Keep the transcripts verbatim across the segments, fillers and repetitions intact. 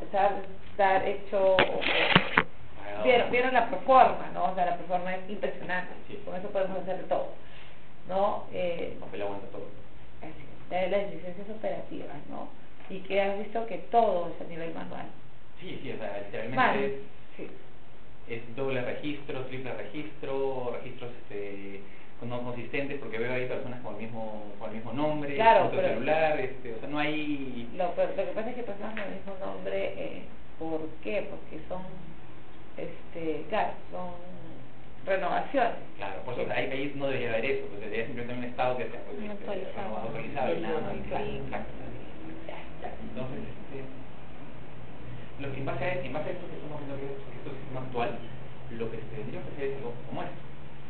estar, estar hecho... Vieron, vieron la performance, ¿no? O sea, la performance es impresionante. Sí. Con eso podemos hacer de todo, ¿no? Eh, papel aguanta todo. Así, las licencias operativas, ¿no? Y que has visto que todo es a nivel manual. Sí, sí, o sea, literalmente Man, es, sí. es doble registro, triple registro, registros este, no consistentes, porque veo ahí personas con el mismo, con el mismo nombre, claro, pero celular, este, o sea, no hay... Lo, lo que pasa es que personas con el mismo nombre, eh, ¿por qué? Porque son, este, claro, son renovaciones. Claro, por eso, sí. ahí, ahí no debería haber eso, pues debería simplemente un estado que sea pues, no este, actualizado, actualizado y nada más. Claro. Claro. Entonces, este, lo que en base a, en base a esto que estamos viendo que es este sistema actual, lo que se tendría que hacer es algo como esto.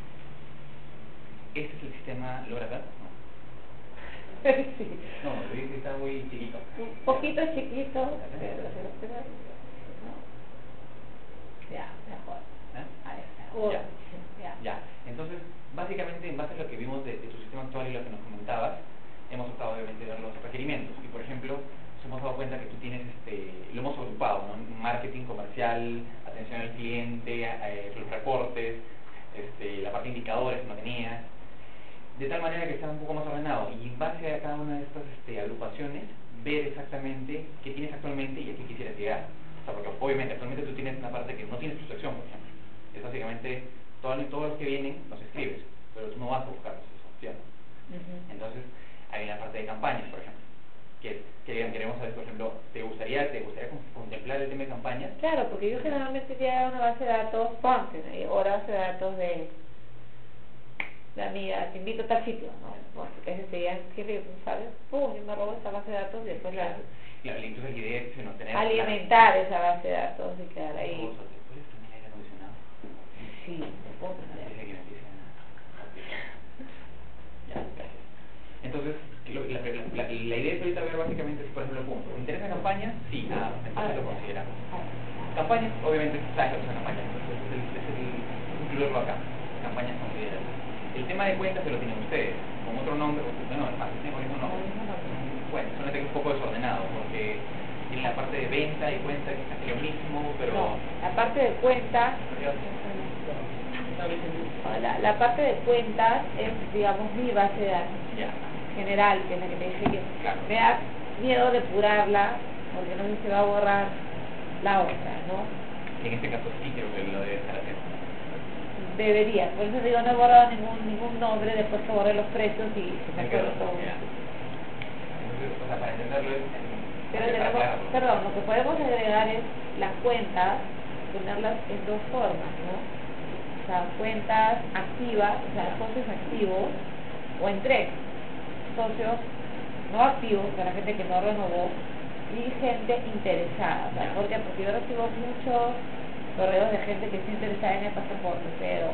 ¿Este es el sistema LograCAD? No. Sí. No, no, que está muy chiquito. Un poquito chiquito, pero, pero, pero no. Ya, mejor. ¿Eh? Ahí está. Uh, ya. ya. Ya. Entonces, básicamente, en base a lo que vimos de, de tu sistema actual y lo que nos comentabas, hemos tratado obviamente de ver los requerimientos. Y por ejemplo, nos hemos dado cuenta que tú tienes, este, lo hemos agrupado, ¿no? Marketing comercial, atención al cliente, eh, los reportes, este, la parte de indicadores que no tenías, de tal manera que está un poco más ordenado. Y en base a cada una de estas este, agrupaciones, ver exactamente qué tienes actualmente y a qué quisieras llegar. O sea, porque obviamente actualmente tú tienes una parte que no tienes tu sección, por ejemplo. Es básicamente todos, todos los que vienen los escribes, pero tú no vas a buscarlos, esa opción. Uh-huh. Entonces, hay una parte de campañas, por ejemplo, que, que queremos saber, por ejemplo, ¿te gustaría, te gustaría contemplar el tema de campañas? Claro, porque yo generalmente ya una base de datos, ponte, ¿no? O la base de datos de la amiga, te invito a tal sitio, ¿no? Bueno, ese sería, ¿qué sabes? Pum, y me robo esa base de datos y después claro. la... Claro, entonces la idea es no tener... alimentar la... esa base de datos y quedar ahí. ¿Te puedes poner aire acondicionado? Sí, te puedo poner. Antes de que me empiecen a... Ya, gracias. Entonces, lo, la, la, la, la idea es ahorita ver básicamente, por ejemplo, punto. ¿Me interesa campañas? Sí, nada, entonces lo consideramos. Campañas, obviamente, sabes lo que son campañas, entonces es el, es el incluirlo acá. Campañas consideradas. El tema de cuentas se lo tienen ustedes, con otro nombre, o no, es más, tienen con el mismo nombre. Bueno, solamente que es un poco desordenado, porque tiene la parte de venta y cuenta que es casi lo mismo, pero... No, la parte de cuentas... La, la parte de cuentas es, digamos, mi base de datos yeah. general, que es la que te dije que claro. me da miedo depurarla, porque no sé si se va a borrar la otra, ¿no? En este caso sí creo que lo debe estar haciendo. Debería, por eso digo, no he borrado ningún ningún nombre, después que borré los precios y se me acuerdo todo. Yeah. Entonces, o sea, para entenderlo es... En, Pero tenemos, claro. Perdón, lo que podemos agregar es las cuentas, ponerlas en dos formas, ¿no? O sea, cuentas activas, o sea, socios activos, o en tres, socios no activos, o sea, la gente que no renovó, y gente interesada. O sea, ¿por qué? Porque yo recibo muchos correos de gente que está interesada en el pasaporte, pero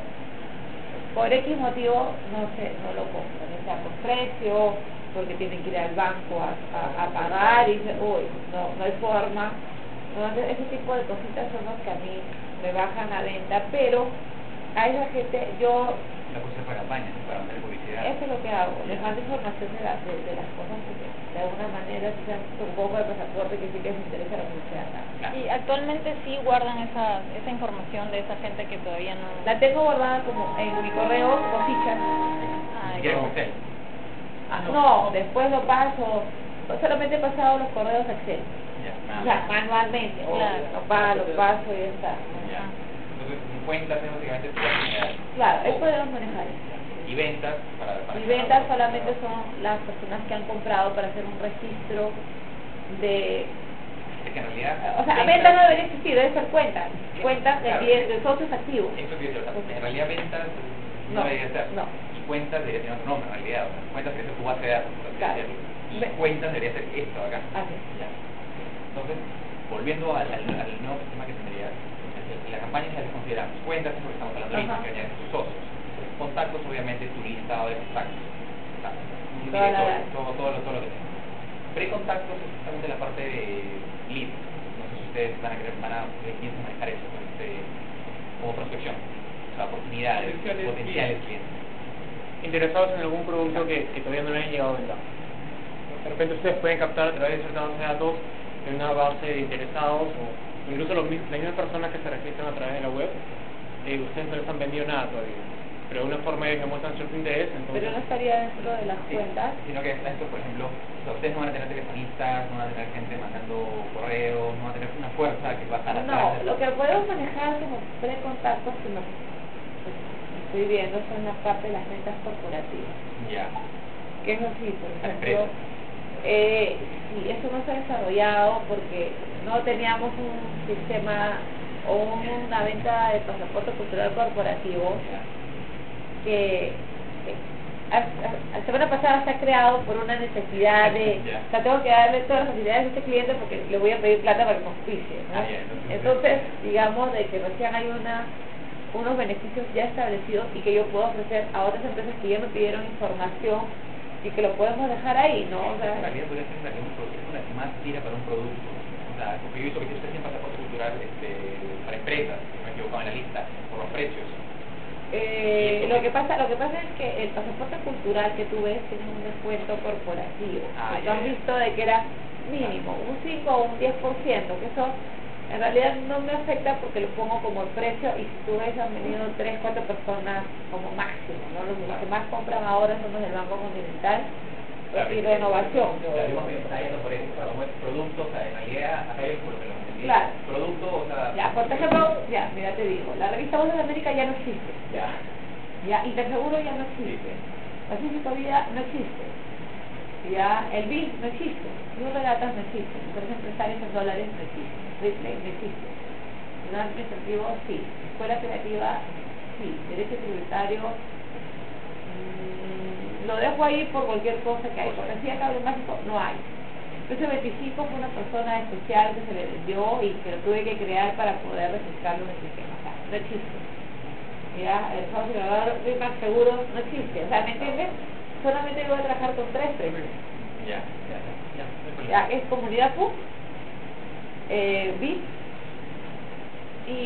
por X motivo no sé, no lo compran, o sea, por precio, porque tienen que ir al banco a, a, a pagar y dicen, uy, no, no hay forma. Entonces, ese tipo de cositas son los que a mí me bajan la venta, pero a esa gente yo... La cosa es para campañas, para hacer publicidad. Eso es lo que hago, les mando información de, la, de, de las cosas que de alguna manera si sean un poco de pasaporte que sí que les interesa lo que sea. Claro. Y actualmente sí guardan esa esa información de esa gente que todavía no... La tengo guardada como en mi correo como fichas. ¿Si quieres con Excel? Ah, no, después lo paso, solamente he pasado los correos a Excel. Ya, o sea, manualmente, claro. Lo paso, lo paso y ya está. Ya. Entonces, cuentas es básicamente tu general. Claro, ahí podemos manejar. Y ventas para, para y ventas solamente son las personas que han comprado para hacer un registro de... Es que en realidad... O sea, ventas, ventas no debería existir, debe ser cuentas. Cuentas de, claro, de socios activos. Eso que yo, en realidad ventas no, no debería ser. No. Y cuentas debería tener otro nombre en realidad. O sea, cuentas debería ser tu base de datos. Claro. Y cuentas debería ser esto acá. Así. Ya. Entonces, volviendo al, al, al nuevo sistema que tendrías, la campaña ya les consideramos cuentas, eso que estamos hablando ahorita, que añades tus socios. Contactos, obviamente, tu listado de contactos. Un directorio, todo, todo, todo lo que tengas. Precontactos es justamente la parte de lead. No sé si ustedes van a querer, van a piensan manejar eso con este, como prospección. O sea, oportunidades, potenciales, potenciales clientes. Interesados en algún producto que, que todavía no le han llegado a vender. De repente ustedes pueden captar a través de cierta base de datos en una base de interesados o incluso los, mis- las mismas personas que se registran a través de la web, eh, ustedes no les han vendido nada todavía, pero de una forma ellos demuestran cierto interés, entonces... Pero no estaría dentro de las Sí, cuentas. sino que esto, por ejemplo, o sea, ustedes no van a tener telefonistas, no van a tener gente mandando correos, no van a tener una fuerza que va a estar No, atrás. lo que podemos manejar como precontactos que no estoy viendo son la parte de las ventas corporativas. Ya. Que eso sí, por Para ejemplo, empresas. eh, sí, eso no se ha desarrollado porque no teníamos un sistema o una venta de pasaporte cultural corporativo Ya. que eh, a- a- la semana pasada se ha creado por una necesidad de, Ya. o sea, tengo que darle todas las facilidades a este cliente porque le voy a pedir plata para que me auspicie, ¿no? Ah, ya, entonces- Entonces, digamos de que recién hay una unos beneficios ya establecidos y que yo puedo ofrecer a otras empresas que ya me pidieron información y que lo podemos dejar ahí, ¿no? O sea, En realidad podría ser en realidad un producto, una que más tira para un producto. O sea, porque yo he visto que ustedes tienen pasaporte cultural este, para empresas, si no me equivoco en la lista, por los precios. Eh, lo que pasa lo que pasa es que el pasaporte cultural que tú ves tiene un descuento corporativo. Ah, Tú ya, has ya. visto de que era mínimo, un cinco o un diez por ciento, que eso en realidad no me afecta porque lo pongo como el precio y si tú ves han venido tres, cuatro personas como máximo, ¿no? Los, los que más compran ahora son los del Banco Continental y Renovación. La misma me está yendo por eso, como es producto, o sea, en realidad, acá hay por lo que lo entendí. Claro. Producto, o sea... Ya, por ejemplo, ya, mira, te digo, la revista Voz de América ya no existe. Ya. Ya, Interseguro ya no existe. Pacífico Vida no existe. Ya, el B I S no existe. New Regatas no existe. Empresas empresarios en dólares no existe. Ripley no existe. Tribunal Administrativo sí. Escuela Creativa sí. Derecho Tributario mmm, lo dejo ahí por cualquier cosa que hay. Porque así a Cable Mágico no hay. Entonces veinticinco fue una persona especial que se le vendió y que lo tuve que crear para poder registrarlo en el sistema. O sea, no existe. Ya, el Estado Ciudadano, más seguro, no existe. O sea, ¿me entiendes? Solamente voy a trabajar con tres premios. Ya, ya, ya. no hay problema. Ya, es Comunidad P U C, eh, B I S y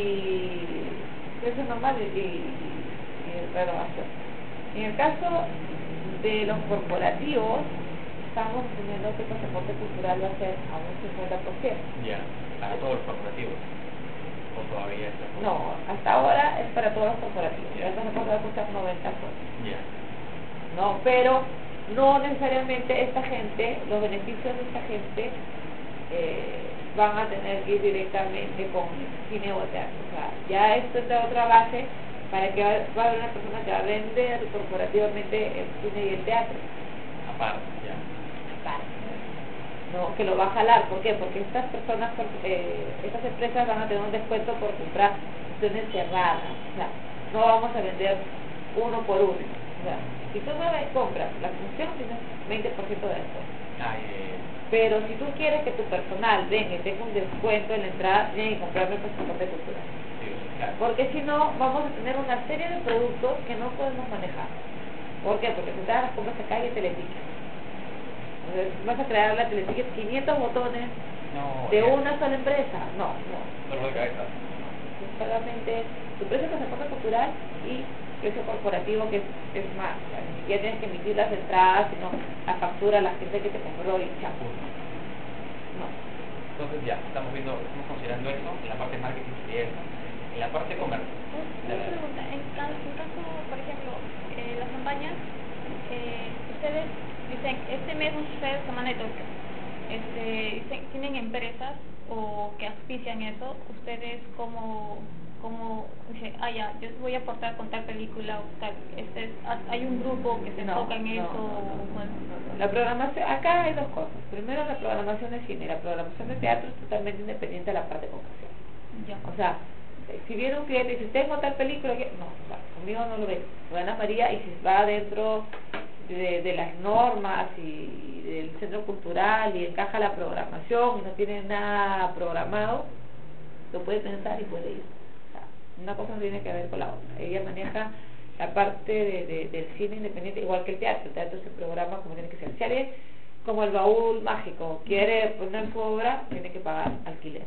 eso es normal y, y, y el renovación. En el caso de los corporativos, estamos asumiendo que el pasaporte cultural va a ser a un cincuenta por ciento. Ya, para todos los corporativos. O todavía está por- No, hasta ahora es para todos los corporativos. Ya. El pasaporte va a costar noventa soles. Ya. No, pero no necesariamente esta gente, los beneficios de esta gente eh, van a tener que ir directamente con cine o teatro. O sea, ya esto es de otra base para que va, va a haber una persona que va a vender corporativamente el cine y el teatro. Aparte, ya. Aparte. No, que lo va a jalar. ¿Por qué? Porque estas personas, eh, estas empresas van a tener un descuento por comprar funciones cerradas. O sea, no vamos a vender uno por uno. O sea, si tú me compras la función, tienes veinte por ciento de descuento. Ah, eh, Pero si tú quieres que tu personal venga y tenga un descuento en la entrada, tienes que comprarme el pasaporte cultural. sí, claro. Porque si no, vamos a tener una serie de productos que no podemos manejar. ¿Por qué? Porque si te das las compras acá y teleticket. Entonces, vas a crear la teleticket quinientos botones No, de ya. una sola empresa. No, no. Dolor de cabeza. Es solamente tu precio de pasaporte cultural y precio corporativo, que es, es más. O sea, ni siquiera tienes que emitir las entradas, sino la factura a la gente que te compró y chao. No. Entonces ya, estamos viendo, estamos considerando eso, en la parte de marketing sería eso, en la parte comercial. Una pregunta, en caso, en caso, por ejemplo, eh, las campañas, eh, ustedes dicen, este mes vamos a hacer semana de Tokio, este, dicen, ¿tienen empresas o que auspician eso? ¿Ustedes como, como dicen, ah ya, yo voy a aportar con tal película o tal, este, es- hay un grupo que se No, enfoca en no, eso? no, no, no. Bueno, La programación, acá hay dos cosas. Primero, la programación de cine. La programación de teatro es totalmente independiente de la parte comercial. ya. O sea, eh, si viene un cliente y dice, tengo tal película, que no, o sea, conmigo no lo ve. Lo Ana María, y si va dentro de, de las normas y del centro cultural y encaja la programación y no tiene nada programado, lo puede pensar y puede ir. O sea, una cosa no tiene que ver con la otra. Ella maneja la parte de, de, del cine independiente, igual que el teatro. El teatro se programa como tiene que ser. Si alguien, como el Baúl Mágico, quiere poner su obra, tiene que pagar alquiler.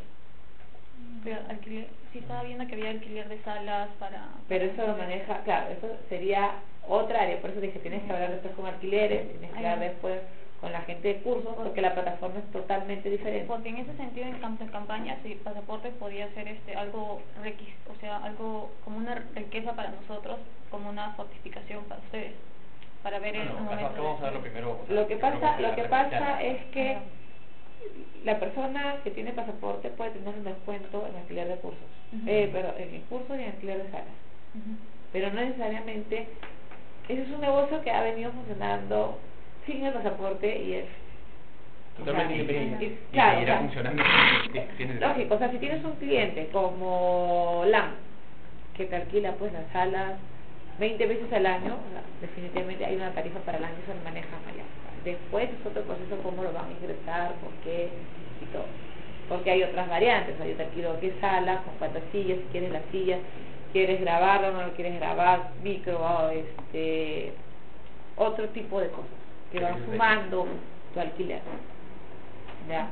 Pero alquiler, sí estaba viendo que había alquiler de salas para... Pero eso lo maneja, claro, eso sería otra área. Por eso dije, tienes que hablar después con alquileres, tienes que Ahí hablar va. después con la gente de cursos, porque la plataforma es totalmente diferente. Porque en ese sentido, en campo de campaña, sí, pasaporte podía ser este algo requis, o sea, algo como una riqueza para nosotros, como una fortificación para ustedes, para ver el Bueno, acá, momento. acá vamos a ver lo primero. O sea, Lo que primero pasa, como lo la que referencial. pasa es que Ajá. la persona que tiene pasaporte puede tener un descuento en alquiler de cursos, Ujú. eh, pero en cursos y en alquiler de salas, Ujú. pero no necesariamente. Ese es un negocio que ha venido funcionando sin el pasaporte y es Totalmente o sea, independiente. y- Y claro, seguirá o sea, funcionando si es que tienes- lógico, o sea, si tienes un cliente como LAM que te alquila pues las salas veinte veces al año, o sea, definitivamente hay una tarifa para el año, eso lo manejan allá. Después es otro proceso cómo lo van a ingresar, por qué y todo. Porque hay otras variantes, o sea, yo te alquilo qué sala, con cuántas sillas, si quieres las sillas, quieres grabarlo o no lo quieres grabar, micro, o este, otro tipo de cosas que van sumando tu alquiler. ¿Ya?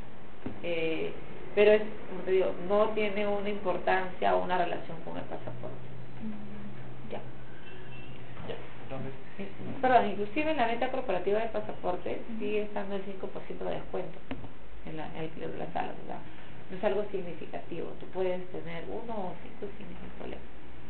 Eh, pero es, como te digo, no tiene una importancia o una relación con el pasaporte. Mm, Ya. Ya, entonces, Eh, Perdón, inclusive en la venta corporativa del pasaporte sigue estando el cinco por ciento de descuento en, la, en el alquiler de las salas, o sea, no es algo significativo, tú puedes tener uno o cinco sin ningún problema.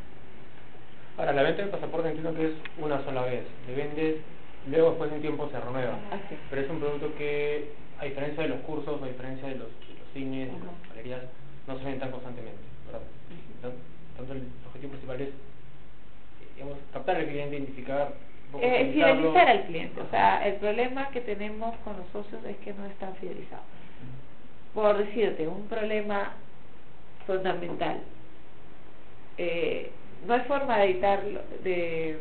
Ahora, la venta del pasaporte entiendo que es una sola vez. Le vendes, luego después de un tiempo se renueva. Así es. Pero es un producto que, a diferencia de los cursos, a diferencia de los, de los cines, de Ajá. las galerías, no se venden tan constantemente, ¿verdad? Entonces, entonces el objetivo principal es, digamos, captar al cliente, identificar, un poco Eh, fidelizarlo. fidelizar al cliente, o sea, el problema que tenemos con los socios es que no están fidelizados. Por decirte, un problema fundamental, eh, no hay forma de editar, de,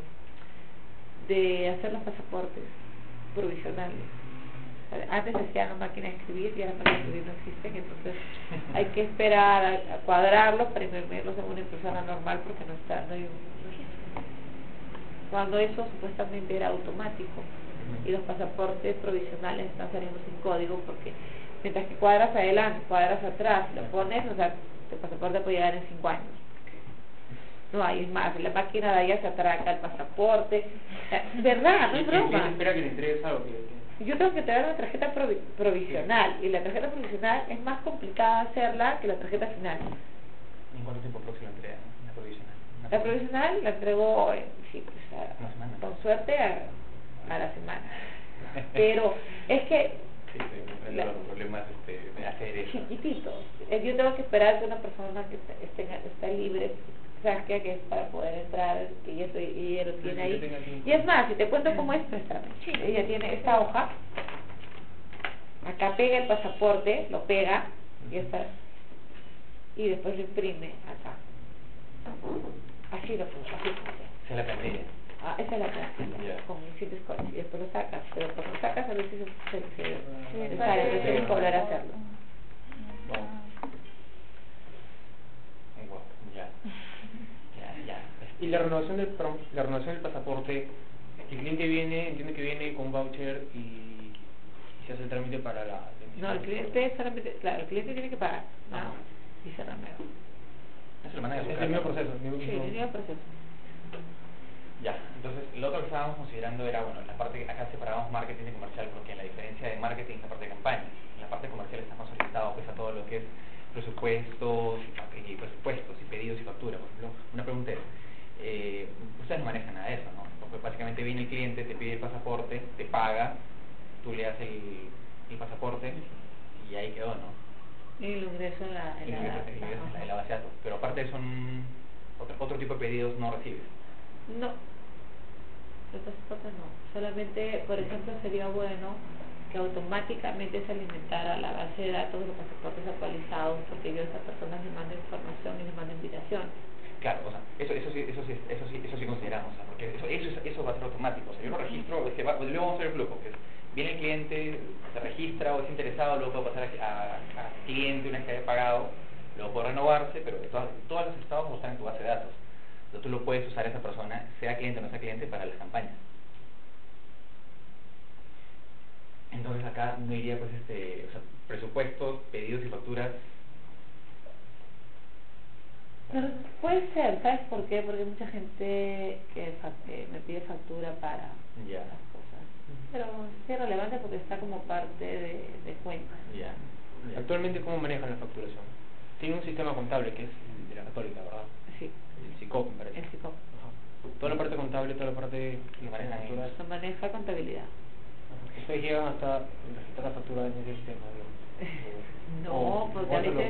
de hacer los pasaportes provisionales. Antes se hacían a máquina de escribir y ahora las máquinas de escribir no existen, entonces hay que esperar a, a cuadrarlos para imprimirlos en una impresora normal porque no está, no hay un registro. Cuando eso supuestamente era automático y los pasaportes provisionales están saliendo sin código porque mientras que cuadras adelante, cuadras atrás, lo pones, o sea, el pasaporte puede llegar en cinco años. No, hay más, la máquina de allá se atraca el pasaporte, eh, ¿verdad? No Y es el cliente broma. espera que le entregues algo. Que, que- Yo tengo que traer una tarjeta provi- provisional y la tarjeta provisional es más complicada hacerla que la tarjeta final. ¿en cuánto tiempo próximo entrega una provisional? Una La provisional la entrego, eh, sí, pues, a- Una semana. con suerte a, a la semana. Pero es que Sí, sí, comprendo la- los problemas este, de hacer eso. chiquititos. Eh, Yo tengo que esperar que una persona que está, esté, está libre saque que es para poder entrar, que ya, estoy, y ella lo tiene que ahí. tenga aquí. Y es más, si te cuento cómo es, préstame. Ella tiene esta hoja, acá pega el pasaporte, lo pega y está, y después lo imprime acá. Así lo funciona, así funciona. Esa es la plantilla. Ah, esa es la plástica, Ya. con el siete scotch, y después lo sacas, pero cuando lo sacas a veces se, se, se, Sí, se para sale, que- entonces tienes que volver a hacerlo. Wow. Wow, ya. Ya, ya. Y la renovación del pro- la renovación del pasaporte, el cliente viene, entiende que viene con voucher y se hace el trámite para la, la emisión No, el del cliente solamente, claro, el cliente tiene que pagar, ¿no? Ajá. Y se renueva. Eso lo mandan a su Es casa. el mismo proceso. el mismo- Sí, el mismo proceso. Ya, entonces lo otro que estábamos considerando era, bueno, la parte, acá separábamos marketing y comercial porque en la diferencia de marketing es la parte de campaña. En la parte comercial está más orientado pues a todo lo que es presupuestos y, fa- y presupuestos y pedidos y facturas. Por ejemplo, una pregunta es, eh, ustedes no manejan nada de eso, ¿no? Porque básicamente viene el cliente, te pide el pasaporte, te paga, tú le das el, el pasaporte y ahí quedó, ¿no? Y lo ingreso en la, en El la, ingreso- el ingreso en la- en la base de datos. Pero aparte de eso, un- otro, otro tipo de pedidos no recibes. No, el pasaporte no. Solamente, por ejemplo, sería bueno que automáticamente se alimentara la base de datos de los pasaportes actualizados, porque yo a esa persona le mando información y le mando invitación. Claro, o sea, eso, eso sí, eso sí, eso sí, eso sí consideramos, o sea, porque eso, eso, es- eso va a ser automático. O sea, yo lo registro, es que va, luego vamos a ver el flujo, que es, viene el cliente, se registra o es interesado, luego puede pasar a, a, a cliente una vez que haya pagado, luego puede renovarse, pero de todas, todos los estados están en tu base de datos. Entonces tú lo puedes usar a esa persona, sea cliente o no sea cliente, para las campañas. Entonces acá no iría pues este, o sea, presupuestos, pedidos y facturas. Pero puede ser, ¿sabes por qué? Porque hay mucha gente que fac- eh, me pide factura para Ya. las cosas. Pero sí es relevante porque está como parte de, de cuentas. Ya. Ya. Actualmente, ¿cómo manejan la facturación? Tiene un sistema contable que es el de la Católica, ¿verdad? Sí, El SICOP, me parece. el SICOP. Ajá. Toda la parte contable, toda la parte Lo manejan facturas. ellos. Se maneja contabilidad. Ajá. Ustedes llegan hasta registrar la factura en ese sistema, ¿no? No, O- porque o a eso lo- veces,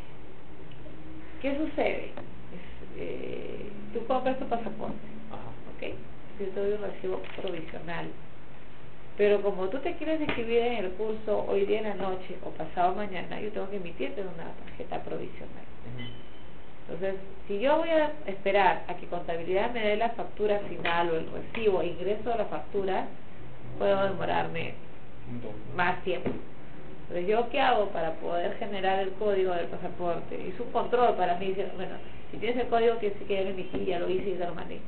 ¿qué sucede? Es, eh, tú compras tu pasaporte, Ajá. ¿ok? Yo te doy un recibo provisional. Pero como tú te quieres inscribir en el curso hoy día en la noche o pasado mañana, yo tengo que emitirte una tarjeta provisional. Ujú. Entonces, si yo voy a esperar a que contabilidad me dé la factura final o el recibo, ingreso a la factura, puedo demorarme Un montón. más tiempo. Entonces, ¿yo qué hago para poder generar el código del pasaporte? Es un control para mí. Dice, bueno, si tienes el código, quiere decir que ya lo emití, ya lo hice y ya lo mandé.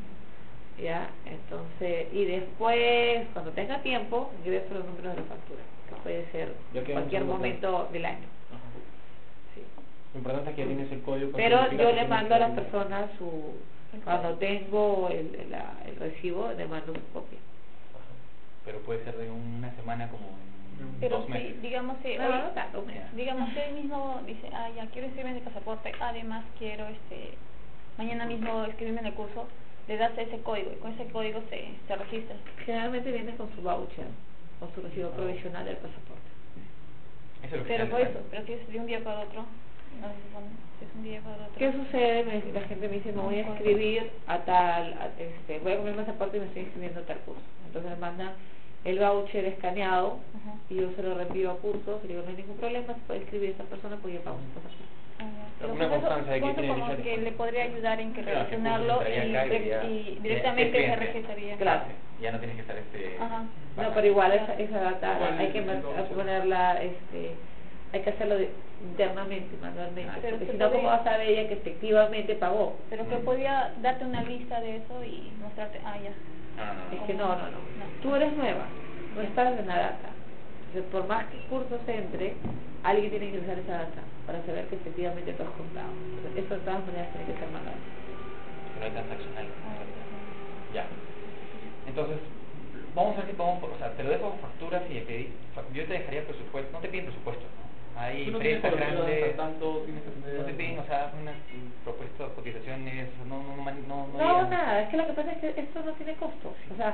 ¿Ya? Entonces, y después, cuando tenga tiempo, ingreso los números de la factura, que puede ser Ya queda un cualquier segundo momento plano. del año. Ajá. Sí. Lo importante es que ya tienes el código. que Pero significa yo que le tienes mando a que- las personas su, cuando tengo el, el, la- el recibo, le mando su copia. Ajá. Pero puede ser de una semana como en Pero dos si, meses. digamos que No, hoy, no tanto, mira. digamos que hoy mismo dice, ah, ya quiero inscribirme en el pasaporte, además quiero, este, mañana mismo inscribirme en el curso, le das ese código y con ese código se, se registra. Generalmente viene con su voucher, con su recibo Ah. provisional del pasaporte. Eso es lo que Pero se por hace. eso, pero si es de un día para otro, no se supone, si es un día para otro. ¿Qué sucede? Me- La gente me dice, me voy a inscribir a tal, a- este, voy a comer más aparte y me estoy inscribiendo a tal curso. Entonces me mandan el voucher escaneado Ajá. y yo se lo reenvío a cursos y digo, no hay ningún problema, se puede inscribir esta persona porque yo pago su pasaporte. Ah, ya. Pero Una con eso- constancia de que con eso tiene como derecho a que descuento. le podría ayudar en que Claro, que relacionarlo justo y, entraría acá y direct- diría, y ya- directamente es se cliente. registraría. Claro. Ya no tienes que estar este... Ajá. No, pero igual esa, Claro. esa data Igual hay que el man- voucher. ponerla, este, hay que hacerlo de- internamente, manualmente, Ah, pero porque se si no, ¿cómo puede- va a saber ella que efectivamente pagó? Pero que podía darte una lista de eso y mostrarte, ah, ya. No, no, no. Es que no, no, no, tú eres nueva, no estás en la data. Entonces, por más que cursos entre, alguien tiene que usar esa data para saber que efectivamente tú has contado. Entonces, eso de todas maneras tiene que ser manual. Que no hay transaccional. Ah, Ya. Entonces, vamos a ver si podemos, o sea, te lo dejo facturas y te, yo te dejaría presupuesto, no te piden presupuesto, ¿no? Hay Tú no tienes empresas cobertura grandes, hasta tanto, tienes que tener- no te piden, o sea, una propuesta, cotizaciones, no, no, no, man- no, no, No, llegan. nada, es que lo que pasa es que esto no tiene costo. O sea,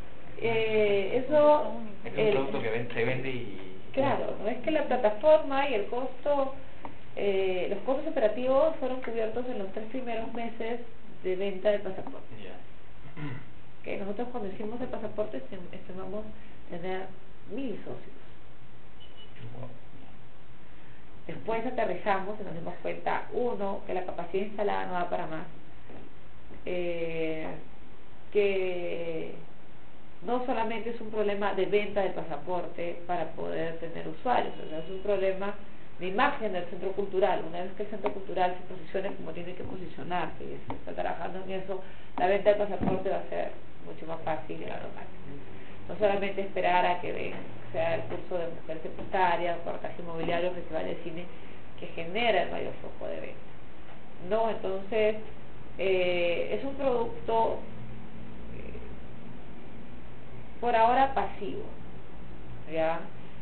eh, eso... Es un el- producto que ven- se vende y... Claro, no es que la plataforma y el costo, eh, los costos operativos fueron cubiertos en los tres primeros meses de venta del pasaporte. Ya. Que nosotros cuando hicimos el pasaporte estim- estimamos tener mil socios. Después aterrizamos y nos dimos cuenta, uno, que la capacidad instalada no da para más, eh, que no solamente es un problema de venta del pasaporte para poder tener usuarios, o sea, es un problema de imagen del centro cultural. Una vez que el centro cultural se posicione como tiene que posicionarse y se está trabajando en eso, la venta del pasaporte va a ser mucho más fácil y automática. No solamente esperar a que venga, sea el curso de mujer secretaria, reportaje inmobiliario, festival de cine, que genera el mayor flujo de venta. No, entonces, eh, es un producto eh, por ahora pasivo, ¿ya?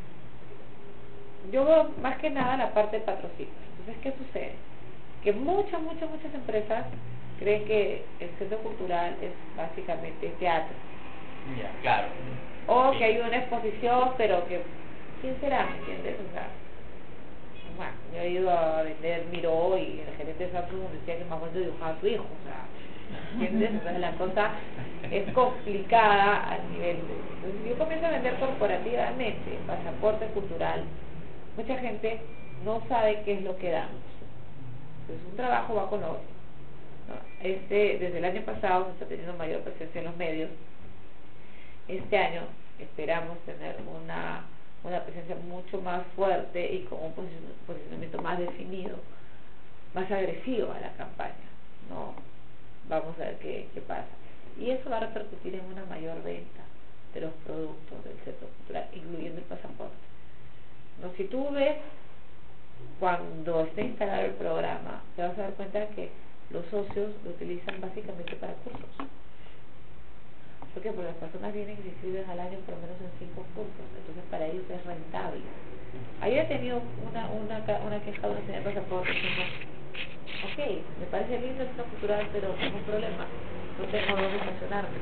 Yo veo más que nada la parte de patrocinio. Entonces, ¿qué sucede? Que muchas, muchas, muchas empresas creen que el centro cultural es básicamente teatro. Ya, claro. O Sí. que hay una exposición, pero que, ¿quién será? ¿Me entiendes? O sea, bueno, yo he ido a vender Miró y el gerente de Samsung decía que más bueno dibujaba a su hijo, o sea, ¿entiendes? Entonces la cosa es complicada a nivel de... Entonces, yo comienzo a vender corporativamente pasaporte cultural. Mucha gente no sabe qué es lo que damos. Entonces un trabajo va con otro, ¿no? Este, desde el año pasado se está teniendo mayor presencia en los medios. Este año esperamos tener una, una presencia mucho más fuerte y con un posici- posicionamiento más definido, más agresivo a la campaña, ¿no? Vamos a ver qué, qué pasa. Y eso va a repercutir en una mayor venta de los productos del sector cultural, incluyendo el pasaporte. ¿No? Si tú ves, cuando esté instalado el programa, te vas a dar cuenta que los socios lo utilizan básicamente para cursos. ¿Por qué? Porque las personas vienen y se inscriben al año por lo menos en cinco cursos, entonces para ellos es rentable. Ayer he tenido una, una, una queja de una señora de pasaporte diciendo, ok, me parece lindo el centro cultural, pero no tengo un problema, no tengo dónde estacionarme.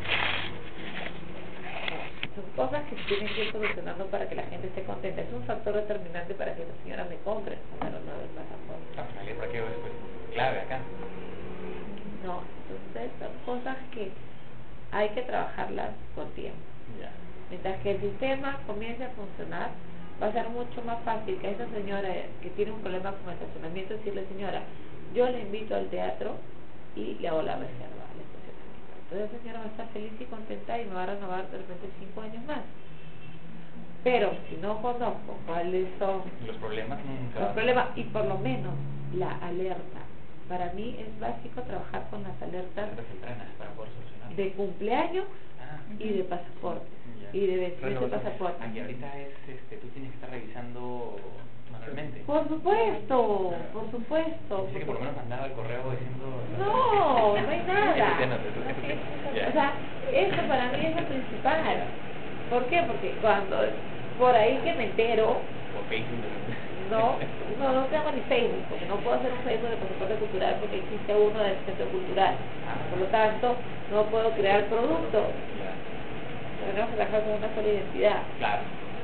Son cosas que tienen que ir solucionando para que la gente esté contenta. Es un factor determinante para que la señora me compre una nueva del pasaporte. La finalidad para qué es pues, clave acá. No, entonces son cosas que hay que trabajarlas con tiempo. Ya. Mientras que el sistema comience a funcionar, va a ser mucho más fácil que a esa señora que tiene un problema con el estacionamiento decirle, señora, yo le invito al teatro y le hago la reserva al estacionamiento. Entonces esa señora va a estar feliz y contenta y me va a renovar de repente cinco años más. Pero si no conozco cuáles son Los problemas nunca. los problemas y por lo menos la alerta. Para mí es básico trabajar con las alertas Alertas tempranas para poder solucionar. de cumpleaños Ah. y de pasaporte Ya. y de vencimiento de pasaporte. Aquí ahorita es, este, tú tienes que estar revisando manualmente. Por supuesto, por supuesto. Dice que por lo menos mandaba el correo diciendo... No, no hay nada. Eso sí, no, eso sí, eso sí. Ya. O sea, eso para mí es lo principal. ¿Por qué? Porque cuando por ahí que me entero, O Facebook. no, no, no tengo ni Facebook, porque no puedo hacer un Facebook de pasaporte cultural porque existe uno del centro cultural. Por lo tanto, no puedo crear productos. Ya. Tenemos que trabajar con una sola identidad. Claro.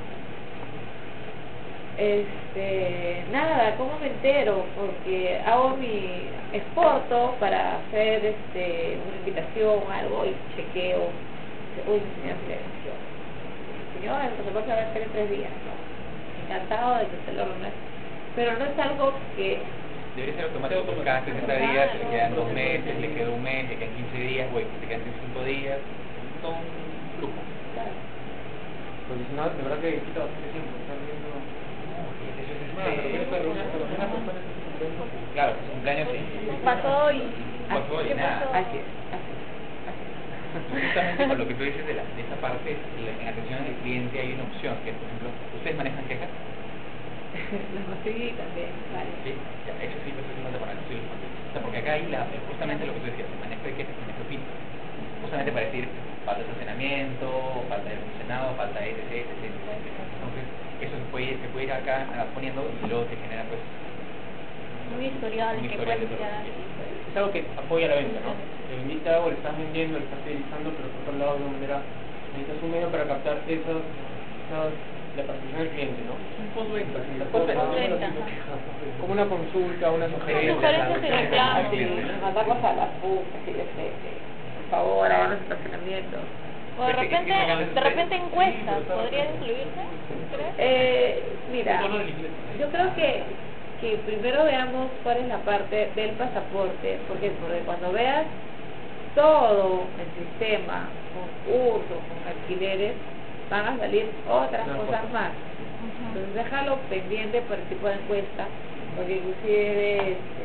Este, nada, ¿cómo me entero? Porque hago mi exporto para hacer este una invitación o algo y chequeo. Uy, señor, señor, el pasaporte va a hacer en tres días, ¿no? Encantado de que se lo renueve. Pero no es algo que Debería ser automático, como cada sesenta días, le quedan dos meses, le queda un mes, le quedan quince días, güey, le quedan cinco días, todo un flujo. claro, Porque si no, de verdad que quita bastante tiempo, estar viendo... Eso es Bueno, pero este... pero una persona que se cumpleaños. Claro, su cumpleaños sí. Pasó y... Pasó y ¿Qué nada. pasó? así es, así es, así es. Justamente con lo que tú dices de, la, de esa parte, la- en atención al cliente hay una opción, que es, por ejemplo, ¿ustedes manejan quejas? Los conseguí también, vale. Sí, ya, eso sí, pues eso no te para sí, los conté. O sea, porque acá hay la, justamente lo que tú decías, el manejo de quejas, el manejo de filtros. Justamente para decir, falta de estacionamiento, falta de funcionado, falta de etc, etc, etcétera. Entonces, eso se puede, se puede ir acá ah, poniendo y luego te genera, pues, Un historial un que historial de puedes todo. mirar. Es algo que apoya la venta, ¿no? Le vendiste algo, le estás vendiendo, le estás fidelizando, pero por otro lado, de una manera, necesitas un medio para captar esas, esas la participación del cliente, ¿no? Un postventa, Postventa. como una consulta, una sugerencia. Sugerencias y reclamos. al cliente. Mandarlos a las putas y decirles, por favor, hagan los estacionamientos. O de repente, de repente encuestas, ¿podría incluirse? ¿Crees? Eh, mira, yo creo que, que primero veamos cuál es la parte del pasaporte, porque, porque cuando veas todo el sistema, con uso, con alquileres, van a salir otras Otras cosas cosas. más. Entonces déjalo pendiente por el tipo de encuesta, porque inclusive este,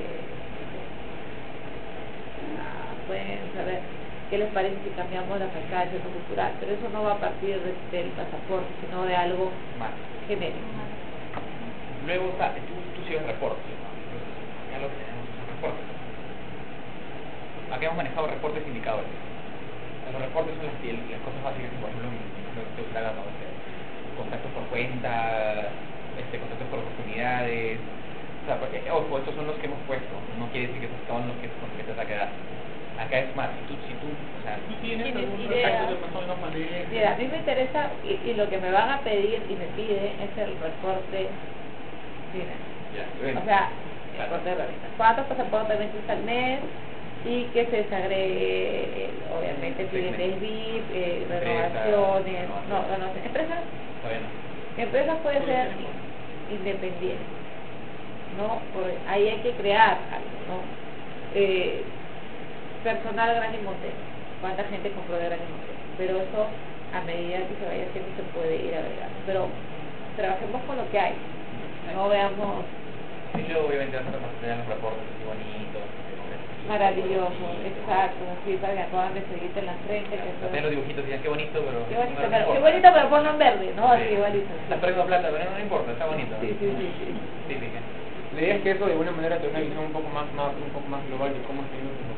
ah, pueden saber qué les parece si cambiamos la fachada del centro cultural, pero eso no va a partir de- del pasaporte, sino de algo más. genérico. Luego está, tú, tú sigues reportes, ¿no? Entonces, acá lo que tenemos son reportes. Acá hemos manejado reportes e indicadores. Los reportes son las, las cosas básicas que, por ejemplo, lo que usted haga, ¿no? Este, contactos por cuenta, este, contactos por oportunidades. O sea, porque, ojo, estos son los que hemos puesto. No quiere decir que estos son los que, con los que te vas a quedar. Acá es más, si tú, si tú, o sea, ¿Tú tienes ¿Tienes algún idea? contacto de más o menos manera? Mira, a mí me interesa, y, y lo que me van a pedir y me piden es el reporte financiero. ya, O sea, el reporte de revista. ¿Cuántos pasaportes vendes al mes? Y que se desagregue, el- obviamente, clientes V I P, eh, renovaciones, no, renovaciones. Empresas, todavía no. empresas puede ser independiente, ¿no? Por ahí hay que crear algo, ¿no? Eh, personal gran y montero, cuánta gente compró de gran y montero, pero eso a medida que se vaya haciendo se puede ir agregando, pero trabajemos con lo que hay, no veamos Y luego, obviamente, vas a tener los reportes así bonitos. maravilloso, exacto, así para que acaban de seguirte en la frente, que eso Hacen los dibujitos y dicen, qué bonito, pero... qué bonito, no pero, importa. qué bonito, pero ponlo en verde, ¿no? Así Sí. igualito. Estás perdiendo plata, pero no importa, está bonito. Sí, sí, sí, sí. Sí, sí, sí. La idea es que eso de alguna manera te dé una visión un poco más, más, un poco más global de cómo está yendo tu negocio.